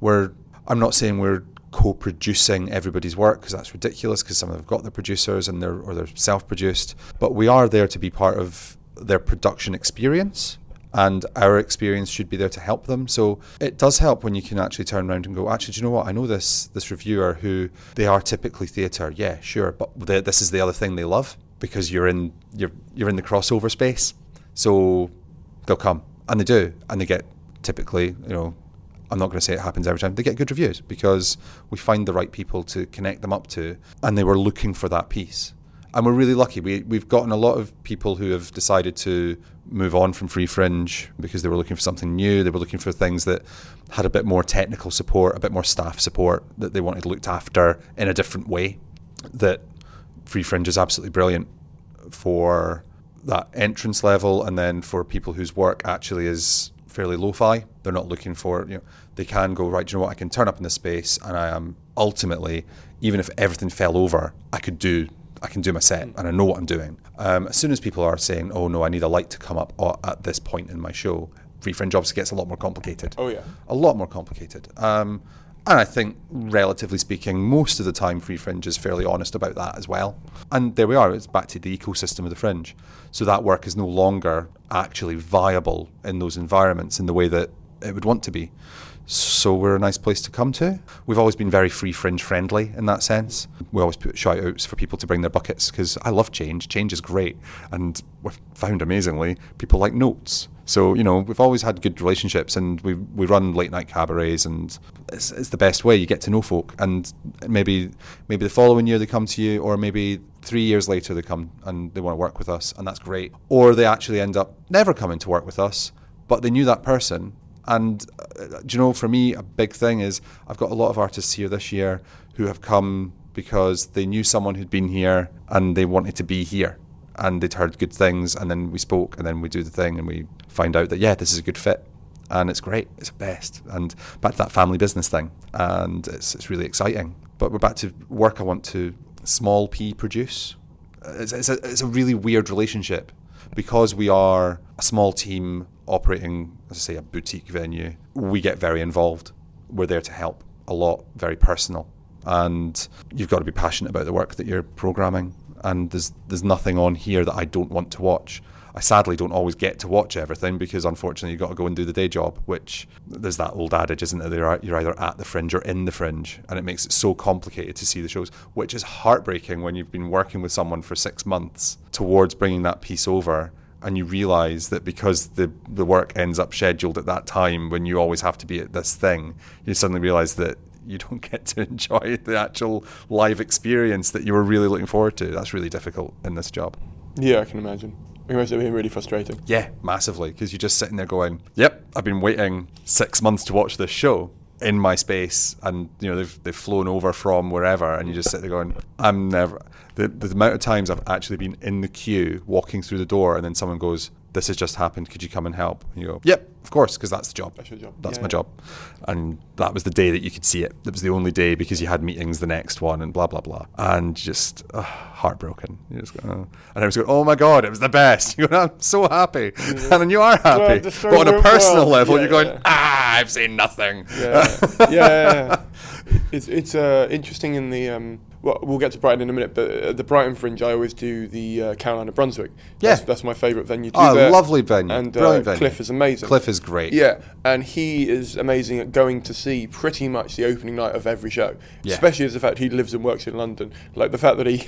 I'm not saying we're co-producing everybody's work, because that's ridiculous, because some of them have got their producers and they're self-produced, but we are there to be part of their production experience, and our experience should be there to help them. So it does help when you can actually turn around and go, actually, do you know what, I know this reviewer who, they are typically theatre, yeah, sure, but this is the other thing they love, because you're in the crossover space, so they'll come, and they do, and they get, typically, you know, I'm not going to say it happens every time, they get good reviews because we find the right people to connect them up to, and they were looking for that piece. And we're really lucky. We've gotten a lot of people who have decided to move on from Free Fringe because they were looking for something new. They were looking for things that had a bit more technical support, a bit more staff support, that they wanted looked after in a different way. That Free Fringe is absolutely brilliant for that entrance level, and then for people whose work actually is fairly lo-fi. They're not looking for, you know, they can go, right, do you know what, I can turn up in this space, and I am ultimately, even if everything fell over, I can do my set, and I know what I'm doing. As soon as people are saying, oh no, I need a light to come up at this point in my show, Free Fringe obviously gets a lot more complicated. Oh yeah. A lot more complicated. And I think, relatively speaking, most of the time Free Fringe is fairly honest about that as well. And there we are, it's back to the ecosystem of the fringe. So that work is no longer actually viable in those environments in the way that it would want to be. so we're a nice place to come to. We've always been very free fringe friendly in that sense. We always put shout outs for people to bring their buckets, because I love change. Change is great, and we've found amazingly people like notes. So, you know, we've always had good relationships, and we run late night cabarets, and it's the best way. You get to know folk, and maybe the following year they come to you, or maybe 3 years later they come and they want to work with us, and that's great. Or they actually end up never coming to work with us, but they knew that person. And do you know, for me, a big thing is I've got a lot of artists here this year who have come because they knew someone who'd been here and they wanted to be here. And they'd heard good things, and then we spoke, and then we do the thing, and we find out that, yeah, this is a good fit, and it's great, it's the best. And back to that family business thing, and it's really exciting. But we're back to work I want to small p produce. It's a really weird relationship, because we are a small team operating, as I say, a boutique venue. We get very involved. We're there to help a lot, very personal, and you've got to be passionate about the work that you're programming. And there's nothing on here that I don't want to watch. I sadly don't always get to watch everything, because unfortunately you've got to go and do the day job, which there's that old adage, isn't there? You're either at the fringe or in the fringe, and it makes it so complicated to see the shows, which is heartbreaking when you've been working with someone for 6 months towards bringing that piece over, and you realise that because the work ends up scheduled at that time when you always have to be at this thing, you suddenly realise that you don't get to enjoy the actual live experience that you were really looking forward to. That's really difficult in this job. Yeah, I can imagine. It must have been really frustrating. Yeah, massively, because you're just sitting there going, yep, I've been waiting 6 months to watch this show in my space, and you know they've flown over from wherever, and you just sit there going, I'm never... The amount of times I've actually been in the queue, walking through the door, and then someone goes, this has just happened, could you come and help? And you go, yep, of course, because that's the job. That's your job. That's my job. And that was the day that you could see it. It was the only day, because you had meetings the next one and blah, blah, blah. And just heartbroken. You just go, oh. And I was going, oh my God, it was the best. You go, I'm so happy. And then you are happy. But on a personal level, you're going, I've seen nothing. Yeah. It's interesting in the... well, we'll get to Brighton in a minute, but at the Brighton Fringe, I always do the Carolina Brunswick. That's my favourite venue to do there. Lovely venue. And brilliant venue. Cliff is amazing. Cliff is great. Yeah, and he is amazing at going to see pretty much the opening night of every show. Yeah. Especially as the fact he lives and works in London. Like the fact that he,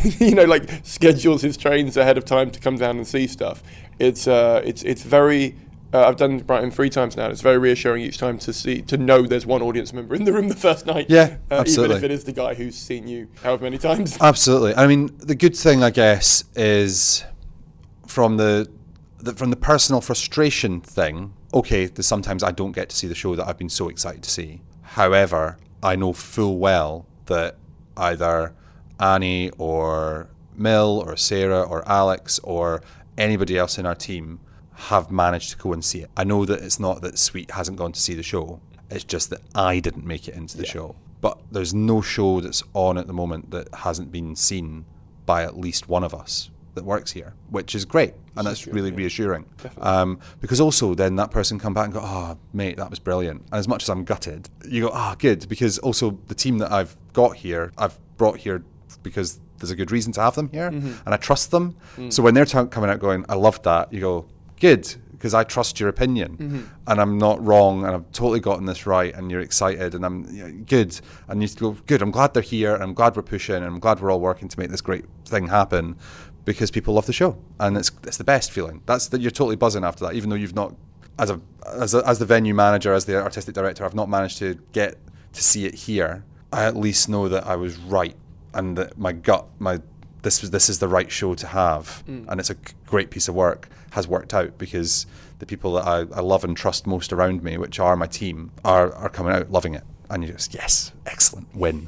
schedules his trains ahead of time to come down and see stuff. It's very... I've done Brighton 3 times now. It's very reassuring each time to know there's one audience member in the room the first night. Yeah, absolutely. Even if it is the guy who's seen you however many times. Absolutely. I mean, the good thing, I guess, is from the personal frustration thing. Okay, there's sometimes I don't get to see the show that I've been so excited to see. However, I know full well that either Annie or Mill or Sarah or Alex or anybody else in our team have managed to go and see it. I know that it's not that Sweet hasn't gone to see the show, it's just that I didn't make it into the show. But there's no show that's on at the moment that hasn't been seen by at least one of us that works here, which is great, and that's really reassuring. Because also then that person come back and go, oh mate, that was brilliant. And as much as I'm gutted, you go, good, because also the team that I've got here, I've brought here because there's a good reason to have them here, and I trust them. So when they're coming out going, I loved that, you go, good, because I trust your opinion, and I'm not wrong, and I've totally gotten this right, and you're excited, and I'm good, and you go, good, I'm glad they're here, and I'm glad we're pushing, and I'm glad we're all working to make this great thing happen, because people love the show, and it's the best feeling. You're totally buzzing after that, even though you've not, as the venue manager, as the artistic director, I've not managed to get to see it here. I at least know that I was right, and that my gut, this is the right show to have, and it's a great piece of work, has worked out, because the people that I love and trust most around me, which are my team, are coming out loving it, and you just, yes, excellent, win.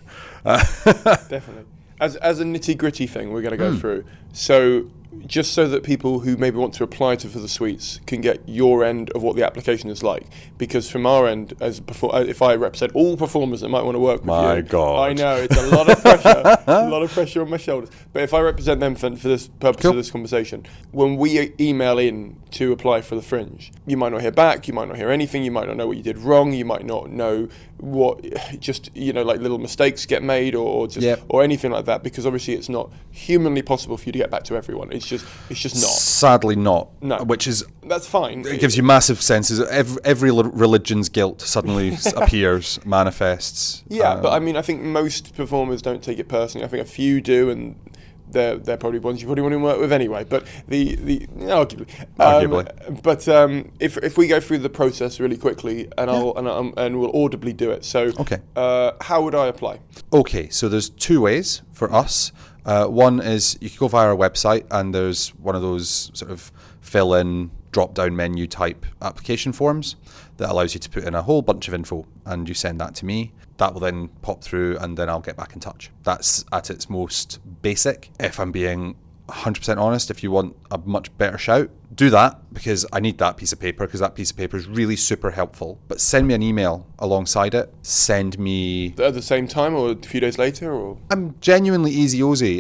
Definitely. As a nitty gritty thing we're going to go through, so just so that people who maybe want to apply for the suites can get your end of what the application is like, because from our end, if I represent all performers that might want to work with you, my God, I know it's a lot of pressure, a lot of pressure on my shoulders. But if I represent them for this purpose of this conversation, when we email in to apply for the Fringe, you might not hear back, you might not hear anything, you might not know what you did wrong, you might not know what, just like little mistakes get made or anything like that, because obviously it's not humanly possible for you to get back to everyone. It's just not. Sadly not. No. Which is... That's fine. It gives you massive senses. Every religion's guilt suddenly appears, manifests. Yeah, but I mean, I think most performers don't take it personally. I think a few do, and they're probably ones you probably want to work with anyway. But arguably. But if we go through the process really quickly, and we'll audibly do it. So, okay. How would I apply? Okay, so there's two ways for us. One is you can go via our website, and there's one of those sort of fill-in, drop-down menu type application forms that allows you to put in a whole bunch of info, and you send that to me. That will then pop through, and then I'll get back in touch. That's at its most basic. If I'm being 100% honest, if you want a much better shout, do that, because I need that piece of paper, because that piece of paper is really super helpful. But send me an email alongside it. Send me... At the same time, or a few days later, or...? I'm genuinely easy-ozy.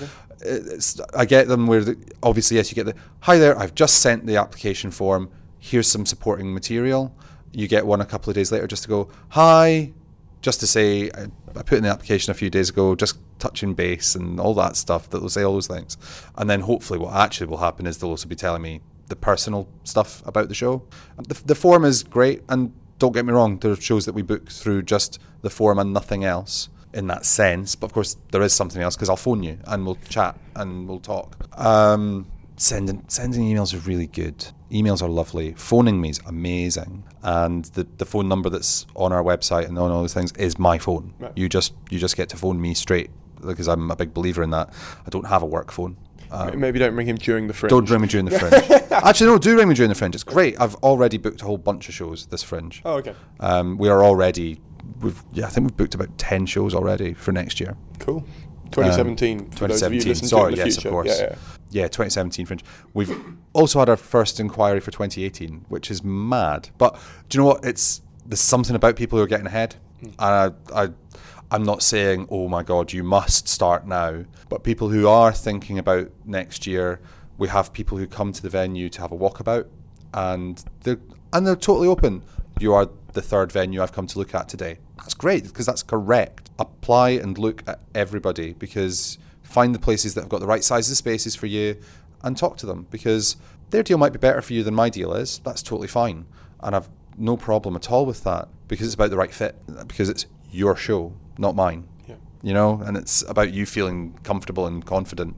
I get them where, obviously, yes, you get the, hi there, I've just sent the application form, here's some supporting material. You get one a couple of days later just to go, hi, just to say, I put in the application a few days ago, just touching base and all that stuff, that will say all those things. And then hopefully what actually will happen is they'll also be telling me the personal stuff about the show. The form is great, and don't get me wrong, there are shows that we book through just the form and nothing else in that sense, but of course there is something else, because I'll phone you and we'll chat and we'll talk. Sending emails are really good. Emails are lovely. Phoning me is amazing, and the phone number that's on our website and on all those things is my phone. Right. You just get to phone me straight, because I'm a big believer in that. I don't have a work phone. Maybe don't ring him during the Fringe. Don't ring me during the Fringe. Actually, no, do ring me during the Fringe. It's great. I've already booked a whole bunch of shows this Fringe. Oh, okay. We are already... I think we've booked about 10 shows already for next year. Cool. 2017. For 2017. Those of you listening Sorry, to in the yes, future. of course. Yeah, 2017 Fringe. We've also had our first inquiry for 2018, which is mad. But do you know what? There's something about people who are getting ahead. And I'm not saying, oh my God, you must start now. But people who are thinking about next year, we have people who come to the venue to have a walkabout, and they're totally open. You are the third venue I've come to look at today. That's great, because that's correct. Apply and look at everybody, because find the places that have got the right sizes of spaces for you and talk to them, because their deal might be better for you than my deal is. That's totally fine. And I've no problem at all with that, because it's about the right fit, because it's your show, not mine. Yeah. You know, and it's about you feeling comfortable and confident.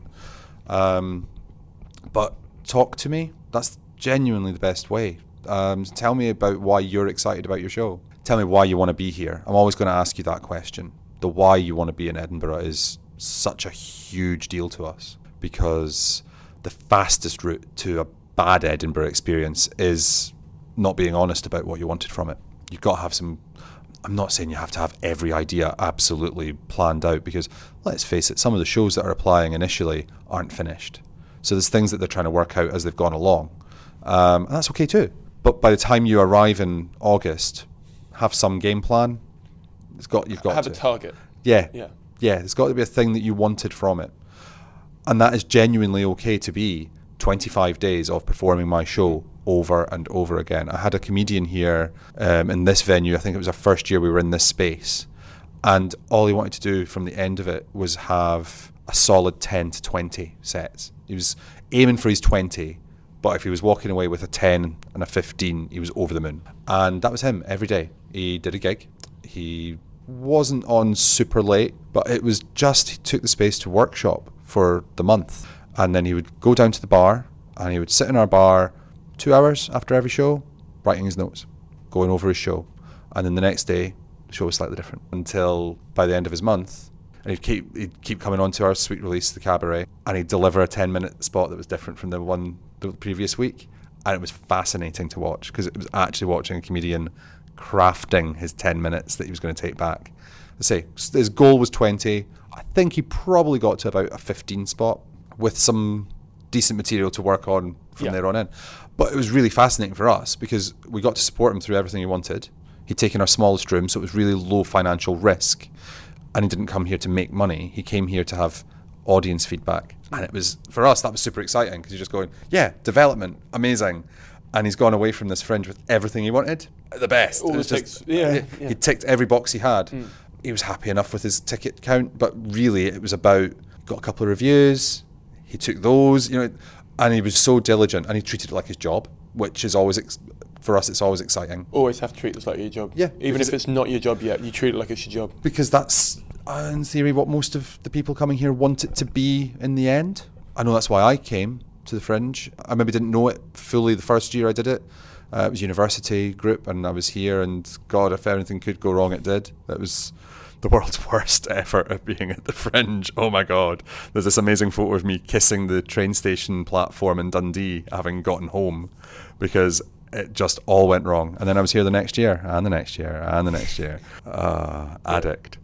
But talk to me. That's genuinely the best way. Tell me about why you're excited about your show. Tell me why you want to be here. I'm always going to ask you that question. The why you want to be in Edinburgh is such a huge deal to us, because the fastest route to a bad Edinburgh experience is not being honest about what you wanted from it. You've got to have some... I'm not saying you have to have every idea absolutely planned out, because let's face it, some of the shows that are applying initially aren't finished. So there's things that they're trying to work out as they've gone along. And that's okay too. But by the time you arrive in August, have some game plan. You've got have to a target. Yeah. There's got to be a thing that you wanted from it, and that is genuinely okay to be 25 days of performing my show over and over again. I had a comedian here in this venue. I think it was our first year we were in this space, and all he wanted to do from the end of it was have a solid 10 to 20 sets. He was aiming for his 20. But if he was walking away with a 10 and a 15, he was over the moon. And that was him every day. He did a gig. He wasn't on super late, but it was just, he took the space to workshop for the month. And then he would go down to the bar, and he would sit in our bar 2 hours after every show, writing his notes, going over his show. And then the next day, the show was slightly different. Until by the end of his month, and he'd keep coming on to our sweet release, the Cabaret, and he'd deliver a 10-minute spot that was different from the previous week. And it was fascinating to watch, because it was actually watching a comedian crafting his 10 minutes that he was going to take back. Let's say his goal was 20. I think he probably got to about a 15 spot with some decent material to work on from there on in. But it was really fascinating for us, because we got to support him through everything he wanted. He'd taken our smallest room, so it was really low financial risk. And he didn't come here to make money. He came here to have audience feedback. And it was, for us, that was super exciting, because you're just going, yeah, development, amazing. And he's gone away from this Fringe with everything he wanted. The best. All the ticks. He ticked every box he had. He was happy enough with his ticket count, but really it was about, got a couple of reviews, he took those, and he was so diligent, and he treated it like his job, which is always, for us, it's always exciting. Always have to treat this like your job. Yeah. Even if it's not your job yet, you treat it like it's your job. Because that's, in theory, what most of the people coming here want it to be in the end. I know that's why I came to the Fringe. I maybe didn't know it fully the first year I did it. It was university group, and I was here, and God, if anything could go wrong, it did. It was the world's worst effort of being at the Fringe. Oh my God. There's this amazing photo of me kissing the train station platform in Dundee, having gotten home, because it just all went wrong. And then I was here the next year, and the next year, and the next year. Addict.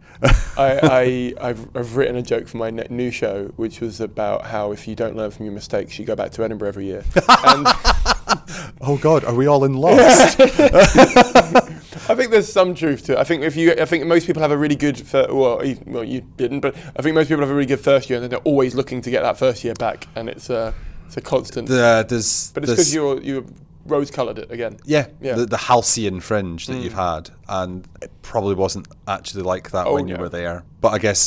I've written a joke for my new show, which was about how if you don't learn from your mistakes, you go back to Edinburgh every year. And oh God, are we all in Lost? I think there's some truth to it. I think most people have a really good you didn't, but I think most people have a really good first year, and then they're always looking to get that first year back, and it's a constant. But it's because you rose-coloured it again. Yeah. The halcyon Fringe that you've had, and it probably wasn't actually like that when you were there. But I guess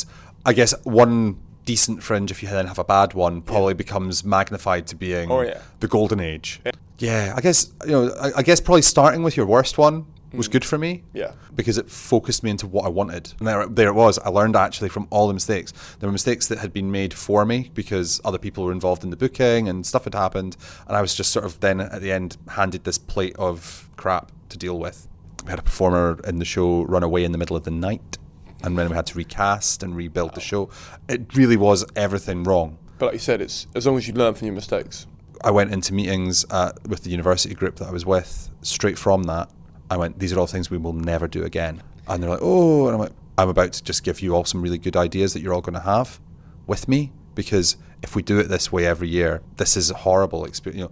one decent Fringe, if you then have a bad one, probably becomes magnified to being the golden age. Yeah, I guess probably starting with your worst one was good for me. Yeah. Because it focused me into what I wanted. And there it was. I learned actually from all the mistakes. There were mistakes that had been made for me because other people were involved in the booking and stuff had happened. And I was just sort of then at the end handed this plate of crap to deal with. We had a performer in the show run away in the middle of the night. And then we had to recast and rebuild the show. It really was everything wrong. But like you said, it's as long as you learn from your mistakes. I went into meetings with the university group that I was with. Straight from that, I went, these are all things we will never do again. And they're like, oh, and I'm like, I'm about to just give you all some really good ideas that you're all going to have with me, because if we do it this way every year, this is a horrible experience.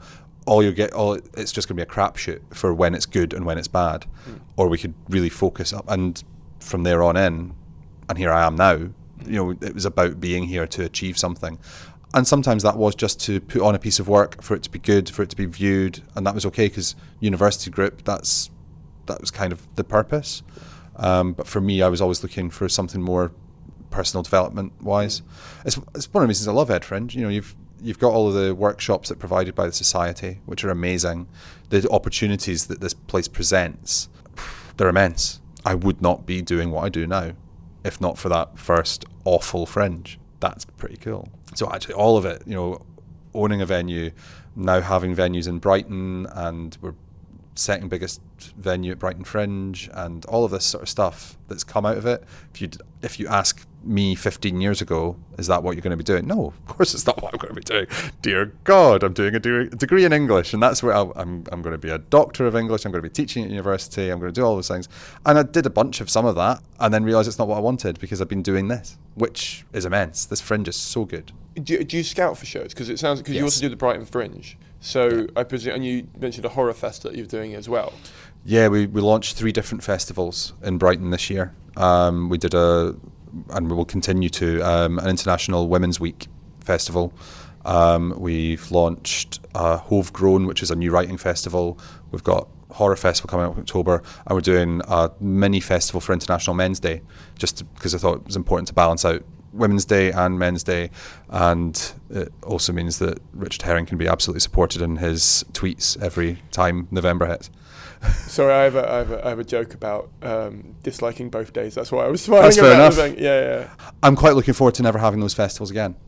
It's just going to be a crapshoot for when it's good and when it's bad. Or we could really focus up. And from there on in, and here I am now, it was about being here to achieve something. And sometimes that was just to put on a piece of work, for it to be good, for it to be viewed, and that was okay, because university group, that was kind of the purpose. But for me, I was always looking for something more personal development wise. It's one of the reasons I love Ed Fringe. You've got all of the workshops that are provided by the society, which are amazing. The opportunities that this place presents, they're immense. I would not be doing what I do now if not for that first awful Fringe. That's pretty cool. So actually all of it, owning a venue, now having venues in Brighton, and we're second biggest venue at Brighton Fringe, and all of this sort of stuff that's come out of it. If you ask me 15 years ago, is that what you're going to be doing? No, of course it's not what I'm going to be doing. Dear God, I'm doing a degree in English, and that's where I'm going to be a doctor of English. I'm going to be teaching at university. I'm going to do all those things. And I did a bunch of some of that, and then realised it's not what I wanted, because I've been doing this, which is immense. This Fringe is so good. Do you scout for shows? Because it sounds, you also do the Brighton Fringe. So I presume, and you mentioned a horror fest that you're doing as well. Yeah, we launched 3 different festivals in Brighton this year. We did and we will continue to, an International Women's Week festival. We've launched Hove Grown, which is a new writing festival. We've got Horror Festival coming up in October, and we're doing a mini festival for International Men's Day, just because I thought it was important to balance out Women's Day and Men's Day, and it also means that Richard Herring can be absolutely supported in his tweets every time November hits. Sorry, I have a joke about disliking both days. That's why I was smiling. That's fair about enough. Yeah. I'm quite looking forward to never having those festivals again.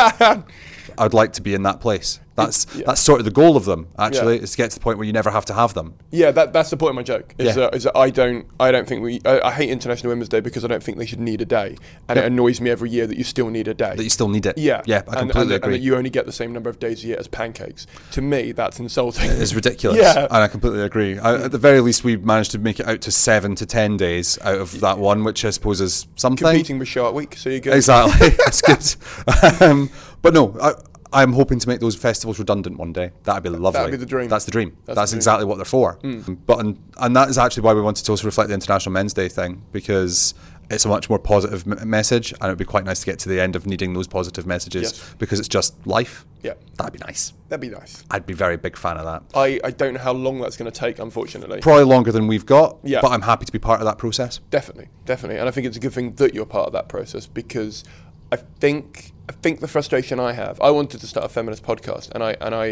I'd like to be in that place. That's sort of the goal of them, actually, is to get to the point where you never have to have them. Yeah, that's the point of my joke. Is that I don't think I hate International Women's Day because I don't think they should need a day, and it annoys me every year that you still need a day. That you still need it. Yeah, I completely agree. And that you only get the same number of days a year as pancakes. To me, that's insulting. It's ridiculous. Yeah, and I completely agree. At the very least, we managed to make it out to 7 to 10 days out of that one, which I suppose is something. Competing with Shark Week, so you're good. Exactly, that's good. But no, I'm hoping to make those festivals redundant one day. That'd be lovely. That'd be the dream. That's the dream. That's exactly what they're for. But and that is actually why we wanted to also reflect the International Men's Day thing, because it's a much more positive message, and it would be quite nice to get to the end of needing those positive messages, because it's just life. Yeah. That'd be nice. That'd be nice. I'd be a very big fan of that. I don't know how long that's going to take, unfortunately. Probably longer than we've got, yeah. But I'm happy to be part of that process. Definitely. And I think it's a good thing that you're part of that process, because I think the frustration I have. I wanted to start a feminist podcast, and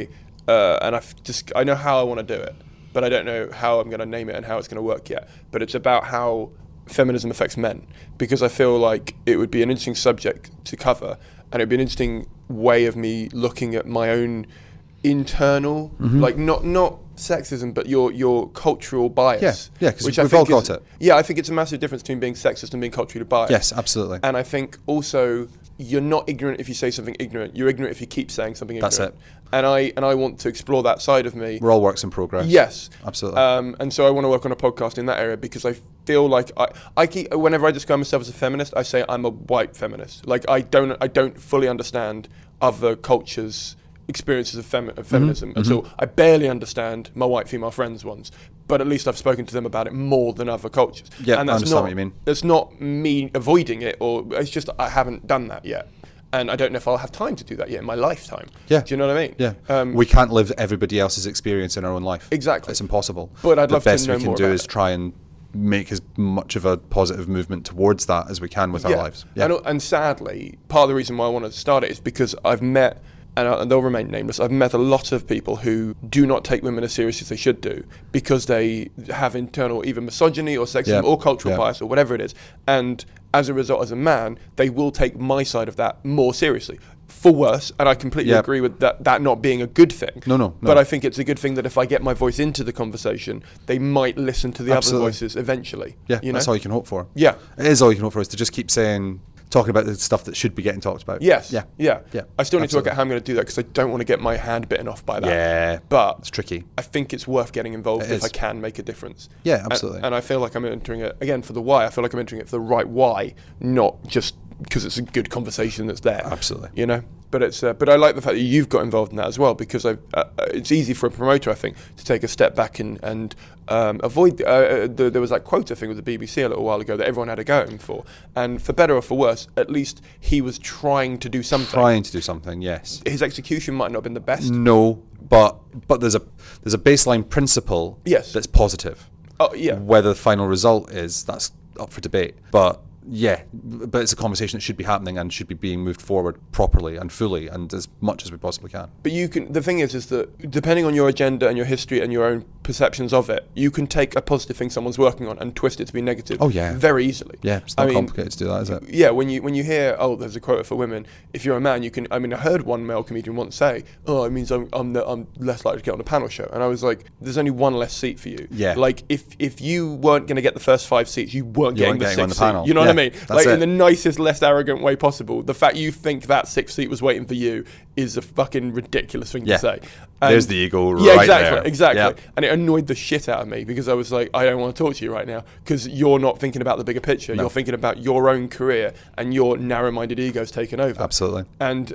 I know how I want to do it, but I don't know how I'm going to name it and how it's going to work yet. But it's about how feminism affects men, because I feel like it would be an interesting subject to cover, and it'd be an interesting way of me looking at my own internal, like not sexism, but your cultural bias. Yeah, because we've all got it. Yeah, I think it's a massive difference between being sexist and being culturally biased. Yes, absolutely. And I think also you're not ignorant if you say something ignorant. You're ignorant if you keep saying something ignorant. That's it. And I want to explore that side of me. We're all works in progress. Yes, absolutely. And so I want to work on a podcast in that area, because I feel like I keep, whenever I describe myself as a feminist, I say I'm a white feminist. Like I don't fully understand other cultures' experiences of feminism, and so I barely understand my white female friends' ones. But at least I've spoken to them about it more than other cultures. Yeah, and I understand what you mean. It's not me avoiding it, or it's just I haven't done that yet. And I don't know if I'll have time to do that yet in my lifetime. Yeah. Do you know what I mean? Yeah. We can't live everybody else's experience in our own life. Exactly. It's impossible. But I'd love to know more about it. The best we can do is try and make as much of a positive movement towards that as we can with our lives. Yeah. And sadly, part of the reason why I wanted to start it is because I've met, and they'll remain nameless, I've met a lot of people who do not take women as seriously as they should do, because they have internal either misogyny or sexism or cultural bias or whatever it is. And as a result, as a man, they will take my side of that more seriously, for worse. And I completely agree with that not being a good thing. No. But I think it's a good thing that if I get my voice into the conversation, they might listen to the other voices eventually. Yeah, you know? That's all you can hope for. Yeah. It is all you can hope for, is to just keep talking about the stuff that should be getting talked about. Yes. Yeah. I still need to work out how I'm going to do that, because I don't want to get my hand bitten off by that. Yeah. But it's tricky. I think it's worth getting involved if I can make a difference. Yeah, absolutely. And I feel like I'm entering it, again, for the why. I feel like I'm entering it for the right why, not just because it's a good conversation that's there. Absolutely. You know? But I like the fact that you've got involved in that as well, because it's easy for a promoter, I think, to take a step back and avoid. There was that quota thing with the BBC a little while ago that everyone had a go at him for, and for better or for worse, at least he was trying to do something. Yes. His execution might not have been the best. No, but there's a baseline principle. Yes. That's positive. Oh yeah. Whether the final result is, that's up for debate, but it's a conversation that should be happening and should be being moved forward properly and fully and as much as we possibly can. But the thing is that depending on your agenda and your history and your own perceptions of it, you can take a positive thing someone's working on and twist it to be negative. Oh yeah. Very easily. Yeah, it's not complicated to do that, is it? Yeah, when you hear, there's a quota for women, if you're a man, you can. I mean, I heard one male comedian once say, it means I'm less likely to get on a panel show, and I was like, there's only one less seat for you. Yeah. Like if you weren't going to get the first 5 seats, you weren't getting the 6th panel. seat. You know what I mean? Like it. In the nicest, less arrogant way possible. The fact you think that 6th seat was waiting for you is a fucking ridiculous thing to say. There's the ego right there. Exactly. Yeah. And it annoyed the shit out of me, because I was like, I don't want to talk to you right now, because you're not thinking about the bigger picture. You're thinking about your own career, and your narrow-minded ego's taken over. Absolutely.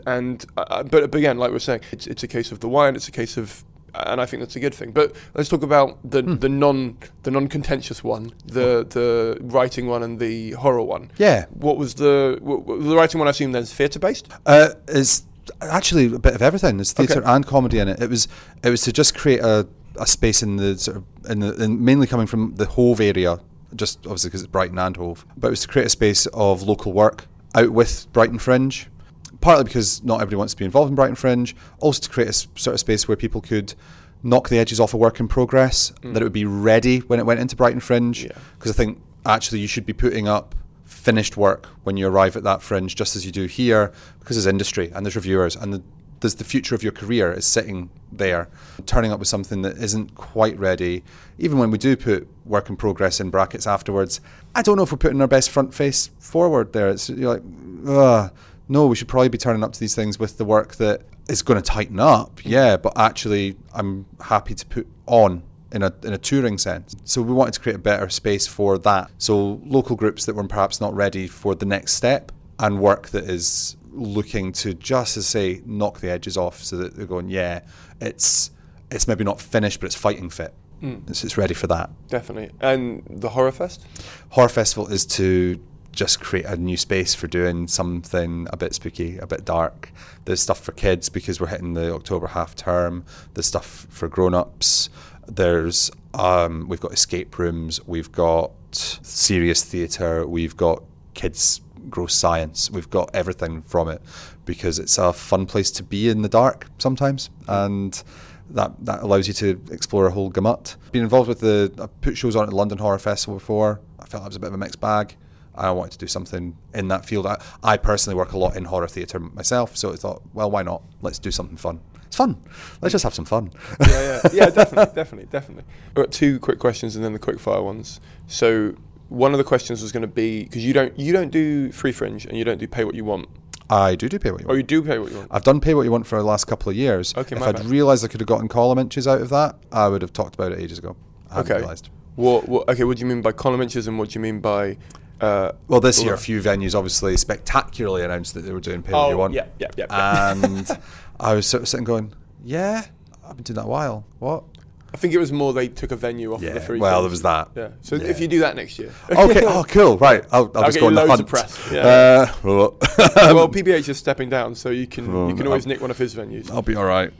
But again, like we were saying, it's a case of the why, and it's a case of, and I think that's a good thing. But let's talk about the non-contentious one, the writing one and the horror one. Yeah. What was the writing one? I assume there's theatre-based. Is actually a bit of everything. There's theatre and comedy in it. It was to just create a space in the sort of in mainly coming from the Hove area, just obviously because it's Brighton and Hove. But it was to create a space of local work out with Brighton Fringe. Partly because not everybody wants to be involved in Brighton Fringe. Also to create a sort of space where people could knock the edges off a work in progress, that it would be ready when it went into Brighton Fringe. Because I think actually you should be putting up finished work when you arrive at that fringe, just as you do here, because there's industry and there's reviewers and there's the future of your career is sitting there. Turning up with something that isn't quite ready, even when we do put work in progress in brackets afterwards, I don't know if we're putting our best front face forward there. You're like, no, we should probably be turning up to these things with the work that is going to tighten up, but actually I'm happy to put on in a touring sense. So we wanted to create a better space for that. So local groups that were perhaps not ready for the next step, and work that is looking to just, as say, knock the edges off, so that they're going, it's maybe not finished, but it's fighting fit. It's ready for that. Definitely. And the Horror Fest? Horror Festival is to just create a new space for doing something a bit spooky, a bit dark. There's stuff for kids because we're hitting the October half term. There's stuff for grown-ups. There's we've got escape rooms. We've got serious theatre. We've got kids gross science. We've got everything from it because it's a fun place to be in the dark sometimes, and that allows you to explore a whole gamut. Been involved with I've put shows on at the London Horror Festival before. I felt that was a bit of a mixed bag. I wanted to do something in that field. I personally work a lot in horror theatre myself, so I thought, well, why not? Let's do something fun. It's fun. Let's just have some fun. Yeah, definitely. I've got 2 quick questions and then the quick fire ones. So one of the questions was going to be, because you don't do free fringe and you don't do pay what you want. I do pay what you want. Oh, you do pay what you want? I've done pay what you want for the last couple of years. Okay, if I'd realised I could have gotten column inches out of that, I would have talked about it ages ago. I haven't realised. What do you mean by column inches, and what do you mean by... well, this year a few venues obviously spectacularly announced that they were doing pay what you want. Yeah. And I was sort of sitting going, yeah, I've been doing that a while. What? I think it was more they took a venue off of the free. Well, there was that. Yeah. So if you do that next year. Okay. Oh, cool. Right. I'll just get go on the loads hunt. Of press. Yeah. Well, PBH is stepping down, so you can always nick one of his venues. I'll be all right.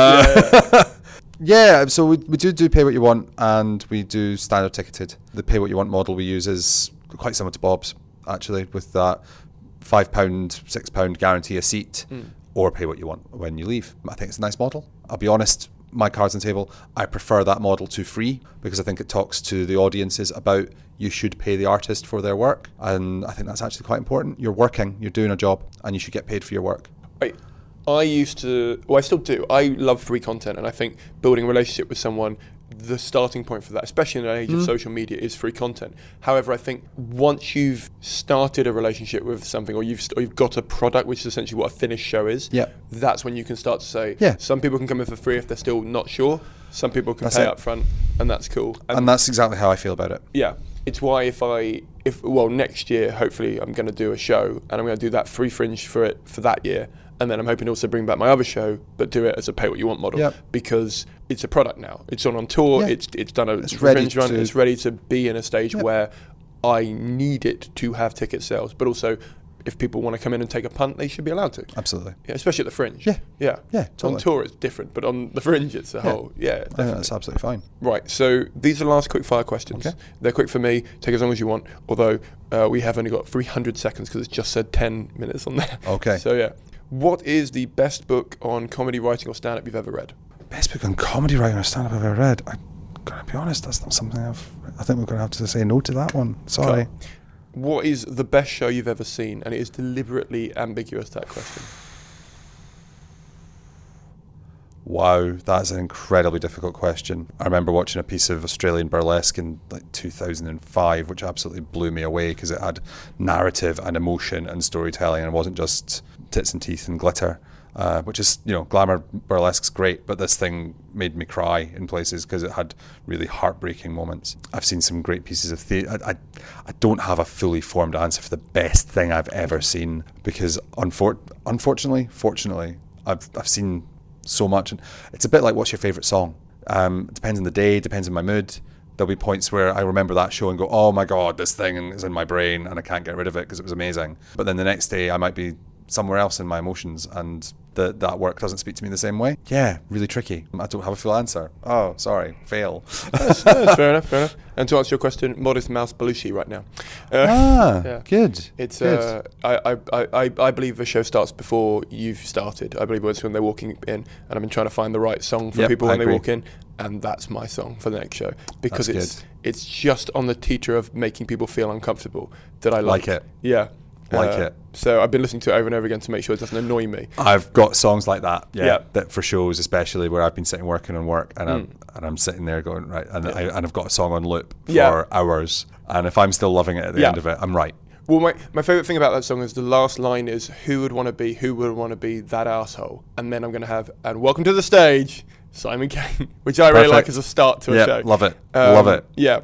Yeah, so we do pay what you want, and we do standard ticketed. The pay what you want model we use is quite similar to Bob's, actually, with that £5, £6 guarantee a seat, or pay what you want when you leave. I think it's a nice model. I'll be honest, my cards on table, I prefer that model to free, because I think it talks to the audiences about you should pay the artist for their work, and I think that's actually quite important. You're working, you're doing a job, and you should get paid for your work. Right. I still do. I love free content, and I think building a relationship with someone, the starting point for that, especially in an age of social media, is free content. However, I think once you've started a relationship with something, or you've got a product, which is essentially what a finished show is, that's when you can start to say, some people can come in for free if they're still not sure. Some people can pay up front, and that's cool. And that's exactly how I feel about it. Yeah. It's why if next year, hopefully I'm going to do a show, and I'm going to do that free fringe for that year. And then I'm hoping to also bring back my other show, but do it as a pay what you want model, because it's a product now. It's on tour. It's done a fringe run. It's ready to be in a stage where I need it to have ticket sales. But also, if people want to come in and take a punt, they should be allowed to. Absolutely. Yeah, especially at the fringe. Yeah. Totally. On tour it's different, but on the fringe it's a whole. Yeah, definitely. That's absolutely fine. Right. So these are the last quick fire questions. Okay. They're quick for me. Take as long as you want. Although we have only got 300 seconds because it's just said 10 minutes on there. Okay. So yeah. What is the best book on comedy writing or stand-up you've ever read? Best book on comedy writing or stand-up I've ever read? I'm going to be honest, that's not something I think we're going to have to say no to that one. Sorry. Okay. What is the best show you've ever seen? And it is deliberately ambiguous, that question. Wow, that's an incredibly difficult question. I remember watching a piece of Australian burlesque in 2005, which absolutely blew me away because it had narrative and emotion and storytelling, and it wasn't just tits and teeth and glitter, which is, glamour burlesque's great, but this thing made me cry in places because it had really heartbreaking moments. I've seen some great pieces of theatre. I don't have a fully formed answer for the best thing I've ever seen, because fortunately, I've seen so much, and it's a bit like, what's your favourite song? It depends on the day, depends on my mood. There'll be points where I remember that show and go, oh my god, this thing is in my brain and I can't get rid of it because it was amazing. But then the next day I might be somewhere else in my emotions, and that work doesn't speak to me the same way. Yeah, really tricky. I don't have a full answer. Oh, sorry, fail. That's fair enough. And to answer your question, Modest Mouse Belushi right now. Good. It's good. I believe the show starts before you've started. I believe it's when they're walking in, and I've been trying to find the right song for people when they walk in, and that's my song for the next show, because it's just on the teeter of making people feel uncomfortable that I like it. Yeah. It. So I've been listening to it over and over again to make sure it doesn't annoy me. I've got songs like that, that for shows especially, where I've been sitting working on work, and I'm sitting there going, right, and I've got a song on loop for hours, and if I'm still loving it at the end of it, I'm right. Well, my favourite thing about that song is the last line is, who would want to be that asshole? And then I'm going to have, and welcome to the stage, Simon Kane, which I really like as a start to a show. Love it. Love it. Yeah.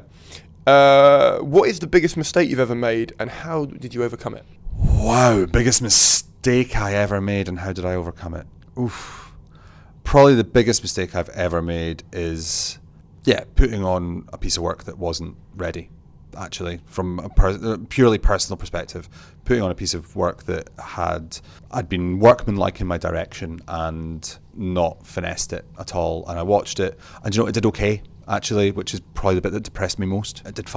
What is the biggest mistake you've ever made, and how did you overcome it? Wow, biggest mistake I ever made, and how did I overcome it? Oof. Probably the biggest mistake I've ever made is, putting on a piece of work that wasn't ready. Actually, from a purely personal perspective, putting on a piece of work that I'd been workmanlike in my direction and not finessed it at all. And I watched it, and it did okay, actually, which is probably the bit that depressed me most. It did fine,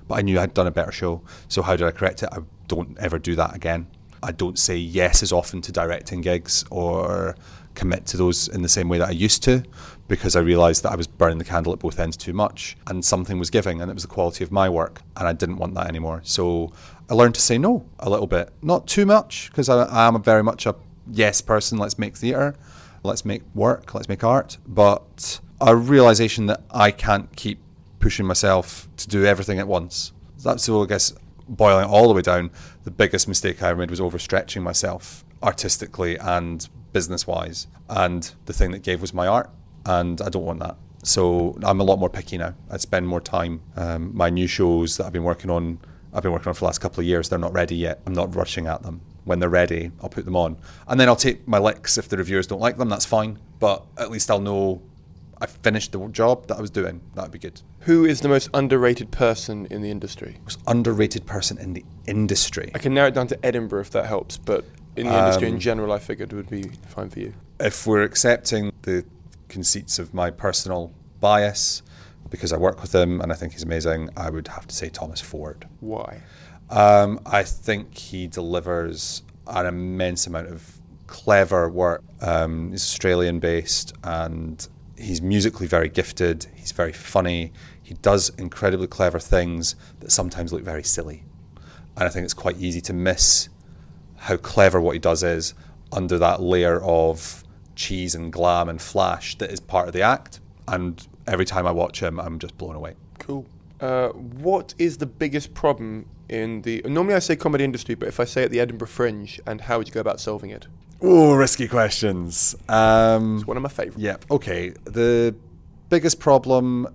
but I knew I'd done a better show. So how did I correct it? I don't ever do that again. I don't say yes as often to directing gigs or commit to those in the same way that I used to, because I realised that I was burning the candle at both ends too much, and something was giving, and it was the quality of my work, and I didn't want that anymore. So I learned to say no a little bit, not too much, because I am very much a yes person. Let's make theatre, let's make work, let's make art, but a realisation that I can't keep pushing myself to do everything at once. That's, I guess, boiling it all the way down, the biggest mistake I ever made was overstretching myself artistically and business-wise, and the thing that gave was my art, and I don't want that. So I'm a lot more picky now. I spend more time. My new shows that I've been working on for the last couple of years. They're not ready yet. I'm not rushing at them. When they're ready, I'll put them on, and then I'll take my licks if the reviewers don't like them. That's fine, but at least I'll know I finished the job that I was doing. That'd be good. Who is the most underrated person in the industry? Most underrated person in the industry? I can narrow it down to Edinburgh if that helps, but in the industry in general, I figured would be fine for you. If we're accepting the conceits of my personal bias, because I work with him and I think he's amazing, I would have to say Thomas Ford. Why? I think he delivers an immense amount of clever work. He's Australian-based and he's musically very gifted. He's very funny. He does incredibly clever things that sometimes look very silly. And I think it's quite easy to miss how clever what he does is under that layer of cheese and glam and flash that is part of the act. And every time I watch him, I'm just blown away. Cool. What is the biggest problem in the... Normally I say comedy industry, but if I say at the Edinburgh Fringe, and how would you go about solving it? Oh, risky questions. It's one of my favourites. Yep. Okay. The biggest problem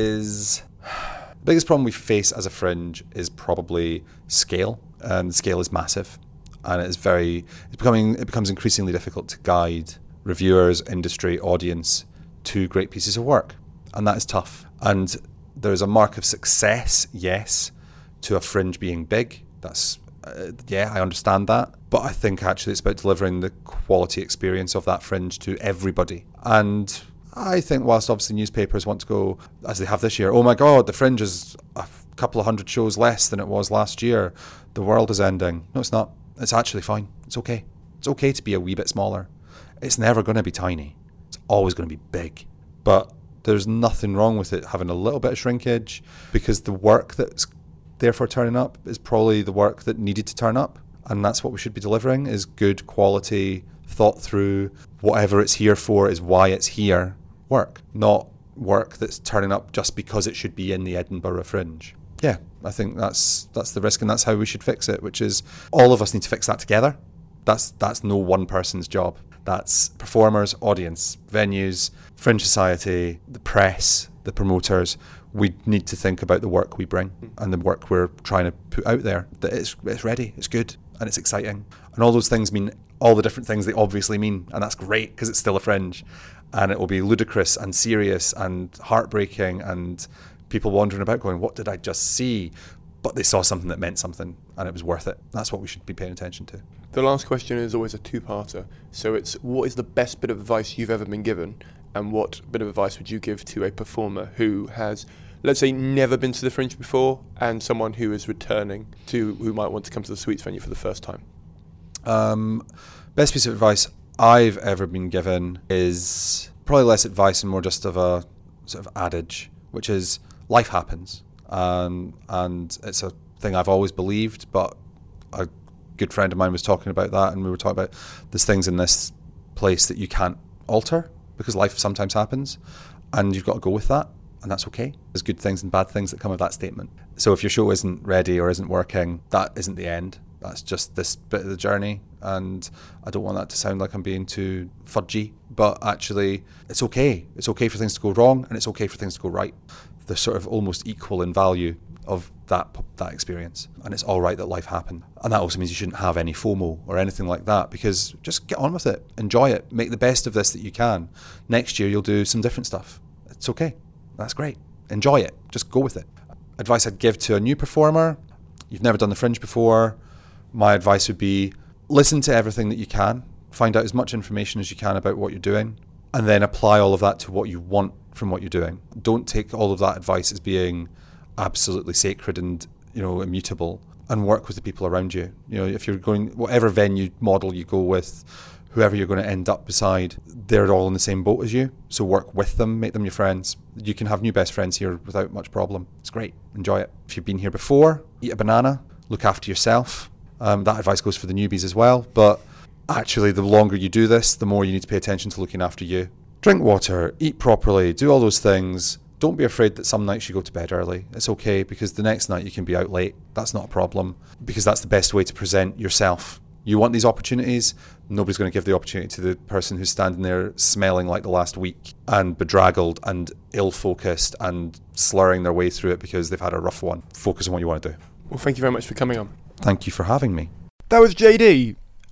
we face as a Fringe is probably scale, and scale is massive, and it becomes increasingly difficult to guide reviewers, industry, audience to great pieces of work, and that is tough. And there's a mark of success, yes, to a Fringe being big. That's I understand that, but I think actually it's about delivering the quality experience of that Fringe to everybody. And I think whilst obviously newspapers want to go, as they have this year, oh my God, the Fringe is a couple of hundred shows less than it was last year, the world is ending. No, it's not. It's actually fine. It's okay. It's okay to be a wee bit smaller. It's never going to be tiny. It's always going to be big. But there's nothing wrong with it having a little bit of shrinkage, because the work that's therefore turning up is probably the work that needed to turn up, and that's what we should be delivering, is good quality, thought through, whatever it's here for is why it's here work, not work that's turning up just because it should be in the Edinburgh Fringe. Yeah, I think that's the risk, and that's how we should fix it, which is all of us need to fix that together. That's no one person's job. That's performers, audience, venues, Fringe Society, the press, the promoters. We need to think about the work we bring and the work we're trying to put out there, that it's ready, it's good, and it's exciting. And all those things mean all the different things they obviously mean, and that's great because it's still a Fringe. And it will be ludicrous and serious and heartbreaking, and people wandering about going, what did I just see? But they saw something that meant something, and it was worth it. That's what we should be paying attention to. The last question is always a two-parter. So it's, what is the best bit of advice you've ever been given? And what bit of advice would you give to a performer who has, let's say, never been to the Fringe before, and someone who is returning who might want to come to the Sweets venue for the first time? Best piece of advice I've ever been given is probably less advice and more just of a sort of adage, which is life happens. And it's a thing I've always believed, but a good friend of mine was talking about that, and we were talking about there's things in this place that you can't alter because life sometimes happens, and you've got to go with that, and that's okay. There's good things and bad things that come of that statement. So if your show isn't ready or isn't working, that isn't the end. That's just this bit of the journey, and I don't want that to sound like I'm being too fudgy, but actually it's okay. It's okay for things to go wrong, and it's okay for things to go right. They're sort of almost equal in value of that experience, and it's all right that life happened. And that also means you shouldn't have any FOMO or anything like that, because just get on with it, enjoy it, make the best of this that you can. Next year you'll do some different stuff. It's okay. That's great. Enjoy it. Just go with it. Advice I'd give to a new performer: you've never done the Fringe before. My advice would be listen to everything that you can, find out as much information as you can about what you're doing, and then apply all of that to what you want from what you're doing. Don't take all of that advice as being absolutely sacred and, immutable, and work with the people around you. If you're going, whatever venue model you go with, whoever you're going to end up beside, they're all in the same boat as you. So work with them, make them your friends. You can have new best friends here without much problem. It's great. Enjoy it. If you've been here before, eat a banana, look after yourself. That advice goes for the newbies as well. But actually, the longer you do this, the more you need to pay attention to looking after you. Drink water, eat properly, do all those things. Don't be afraid that some nights you go to bed early. It's okay, because the next night you can be out late. That's not a problem, because that's the best way to present yourself. You want these opportunities, nobody's going to give the opportunity to the person who's standing there smelling like the last week and bedraggled and ill-focused and slurring their way through it because they've had a rough one. Focus on what you want to do. Well, thank you very much for coming on. Thank you for having me. That was JD.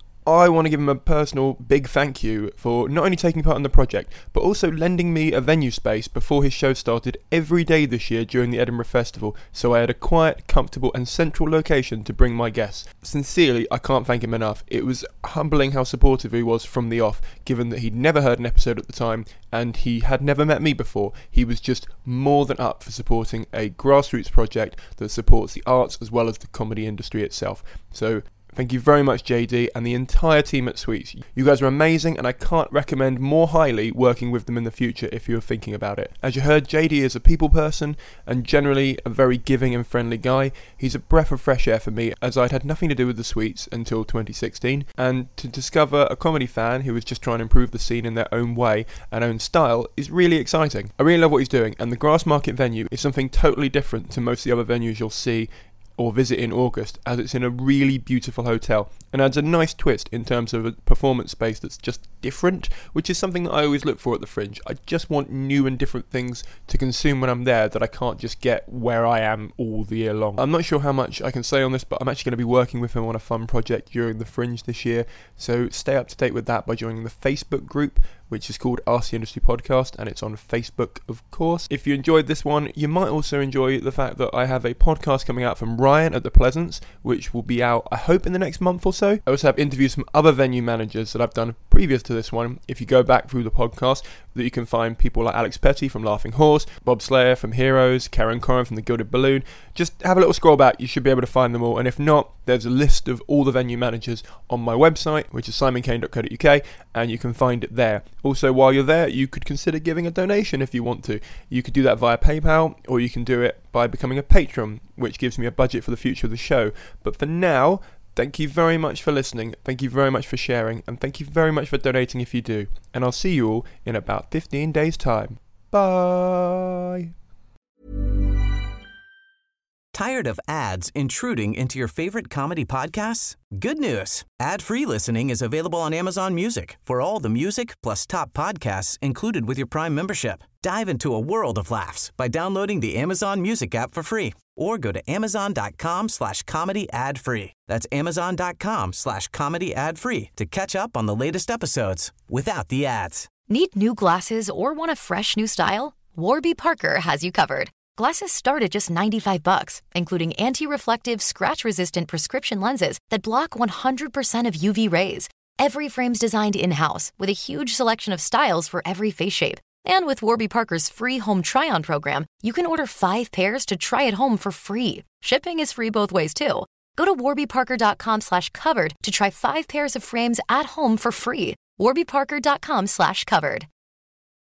I want to give him a personal big thank you for not only taking part in the project, but also lending me a venue space before his show started every day this year during the Edinburgh Festival, so I had a quiet, comfortable and central location to bring my guests. Sincerely, I can't thank him enough. It was humbling how supportive he was from the off, given that he'd never heard an episode at the time and he had never met me before. He was just more than up for supporting a grassroots project that supports the arts as well as the comedy industry itself. So thank you very much, JD, and the entire team at Sweets. You guys are amazing, and I can't recommend more highly working with them in the future if you're thinking about it. As you heard, JD is a people person and generally a very giving and friendly guy. He's a breath of fresh air for me, as I'd had nothing to do with the Sweets until 2016, and to discover a comedy fan who is just trying to improve the scene in their own way and own style is really exciting. I really love what he's doing, and the Grassmarket venue is something totally different to most of the other venues you'll see or visit in August, as it's in a really beautiful hotel and adds a nice twist in terms of a performance space that's just different, which is something that I always look for at the Fringe. I just want new and different things to consume when I'm there that I can't just get where I am all the year long. I'm not sure how much I can say on this, but I'm actually going to be working with him on a fun project during the Fringe this year, so stay up to date with that by joining the Facebook group, which is called Ask the Industry Podcast, and it's on Facebook, of course. If you enjoyed this one, you might also enjoy the fact that I have a podcast coming out from Ryan at the Pleasance, which will be out, I hope, in the next month or so. I also have interviews from other venue managers that I've done previous to this one. If you go back through the podcast, that you can find people like Alex Petty from Laughing Horse, Bob Slayer from Heroes, Karen Corrin from The Gilded Balloon. Just have a little scroll back, you should be able to find them all, and if not, there's a list of all the venue managers on my website, which is simonkane.co.uk, and you can find it there. Also, while you're there, you could consider giving a donation if you want to. You could do that via PayPal, or you can do it by becoming a patron, which gives me a budget for the future of the show. But for now, thank you very much for listening, thank you very much for sharing, and thank you very much for donating if you do. And I'll see you all in about 15 days' time. Bye! Tired of ads intruding into your favorite comedy podcasts? Good news! Ad-free listening is available on Amazon Music for all the music plus top podcasts included with your Prime membership. Dive into a world of laughs by downloading the Amazon Music app for free or go to amazon.com/comedy ad-free. That's amazon.com/comedy ad-free to catch up on the latest episodes without the ads. Need new glasses or want a fresh new style? Warby Parker has you covered. Glasses start at just $95, including anti-reflective, scratch-resistant prescription lenses that block 100% of UV rays. Every frame's designed in-house with a huge selection of styles for every face shape. And with Warby Parker's free home try-on program, you can order 5 pairs to try at home for free. Shipping is free both ways, too. Go to warbyparker.com/covered to try 5 pairs of frames at home for free. warbyparker.com/covered.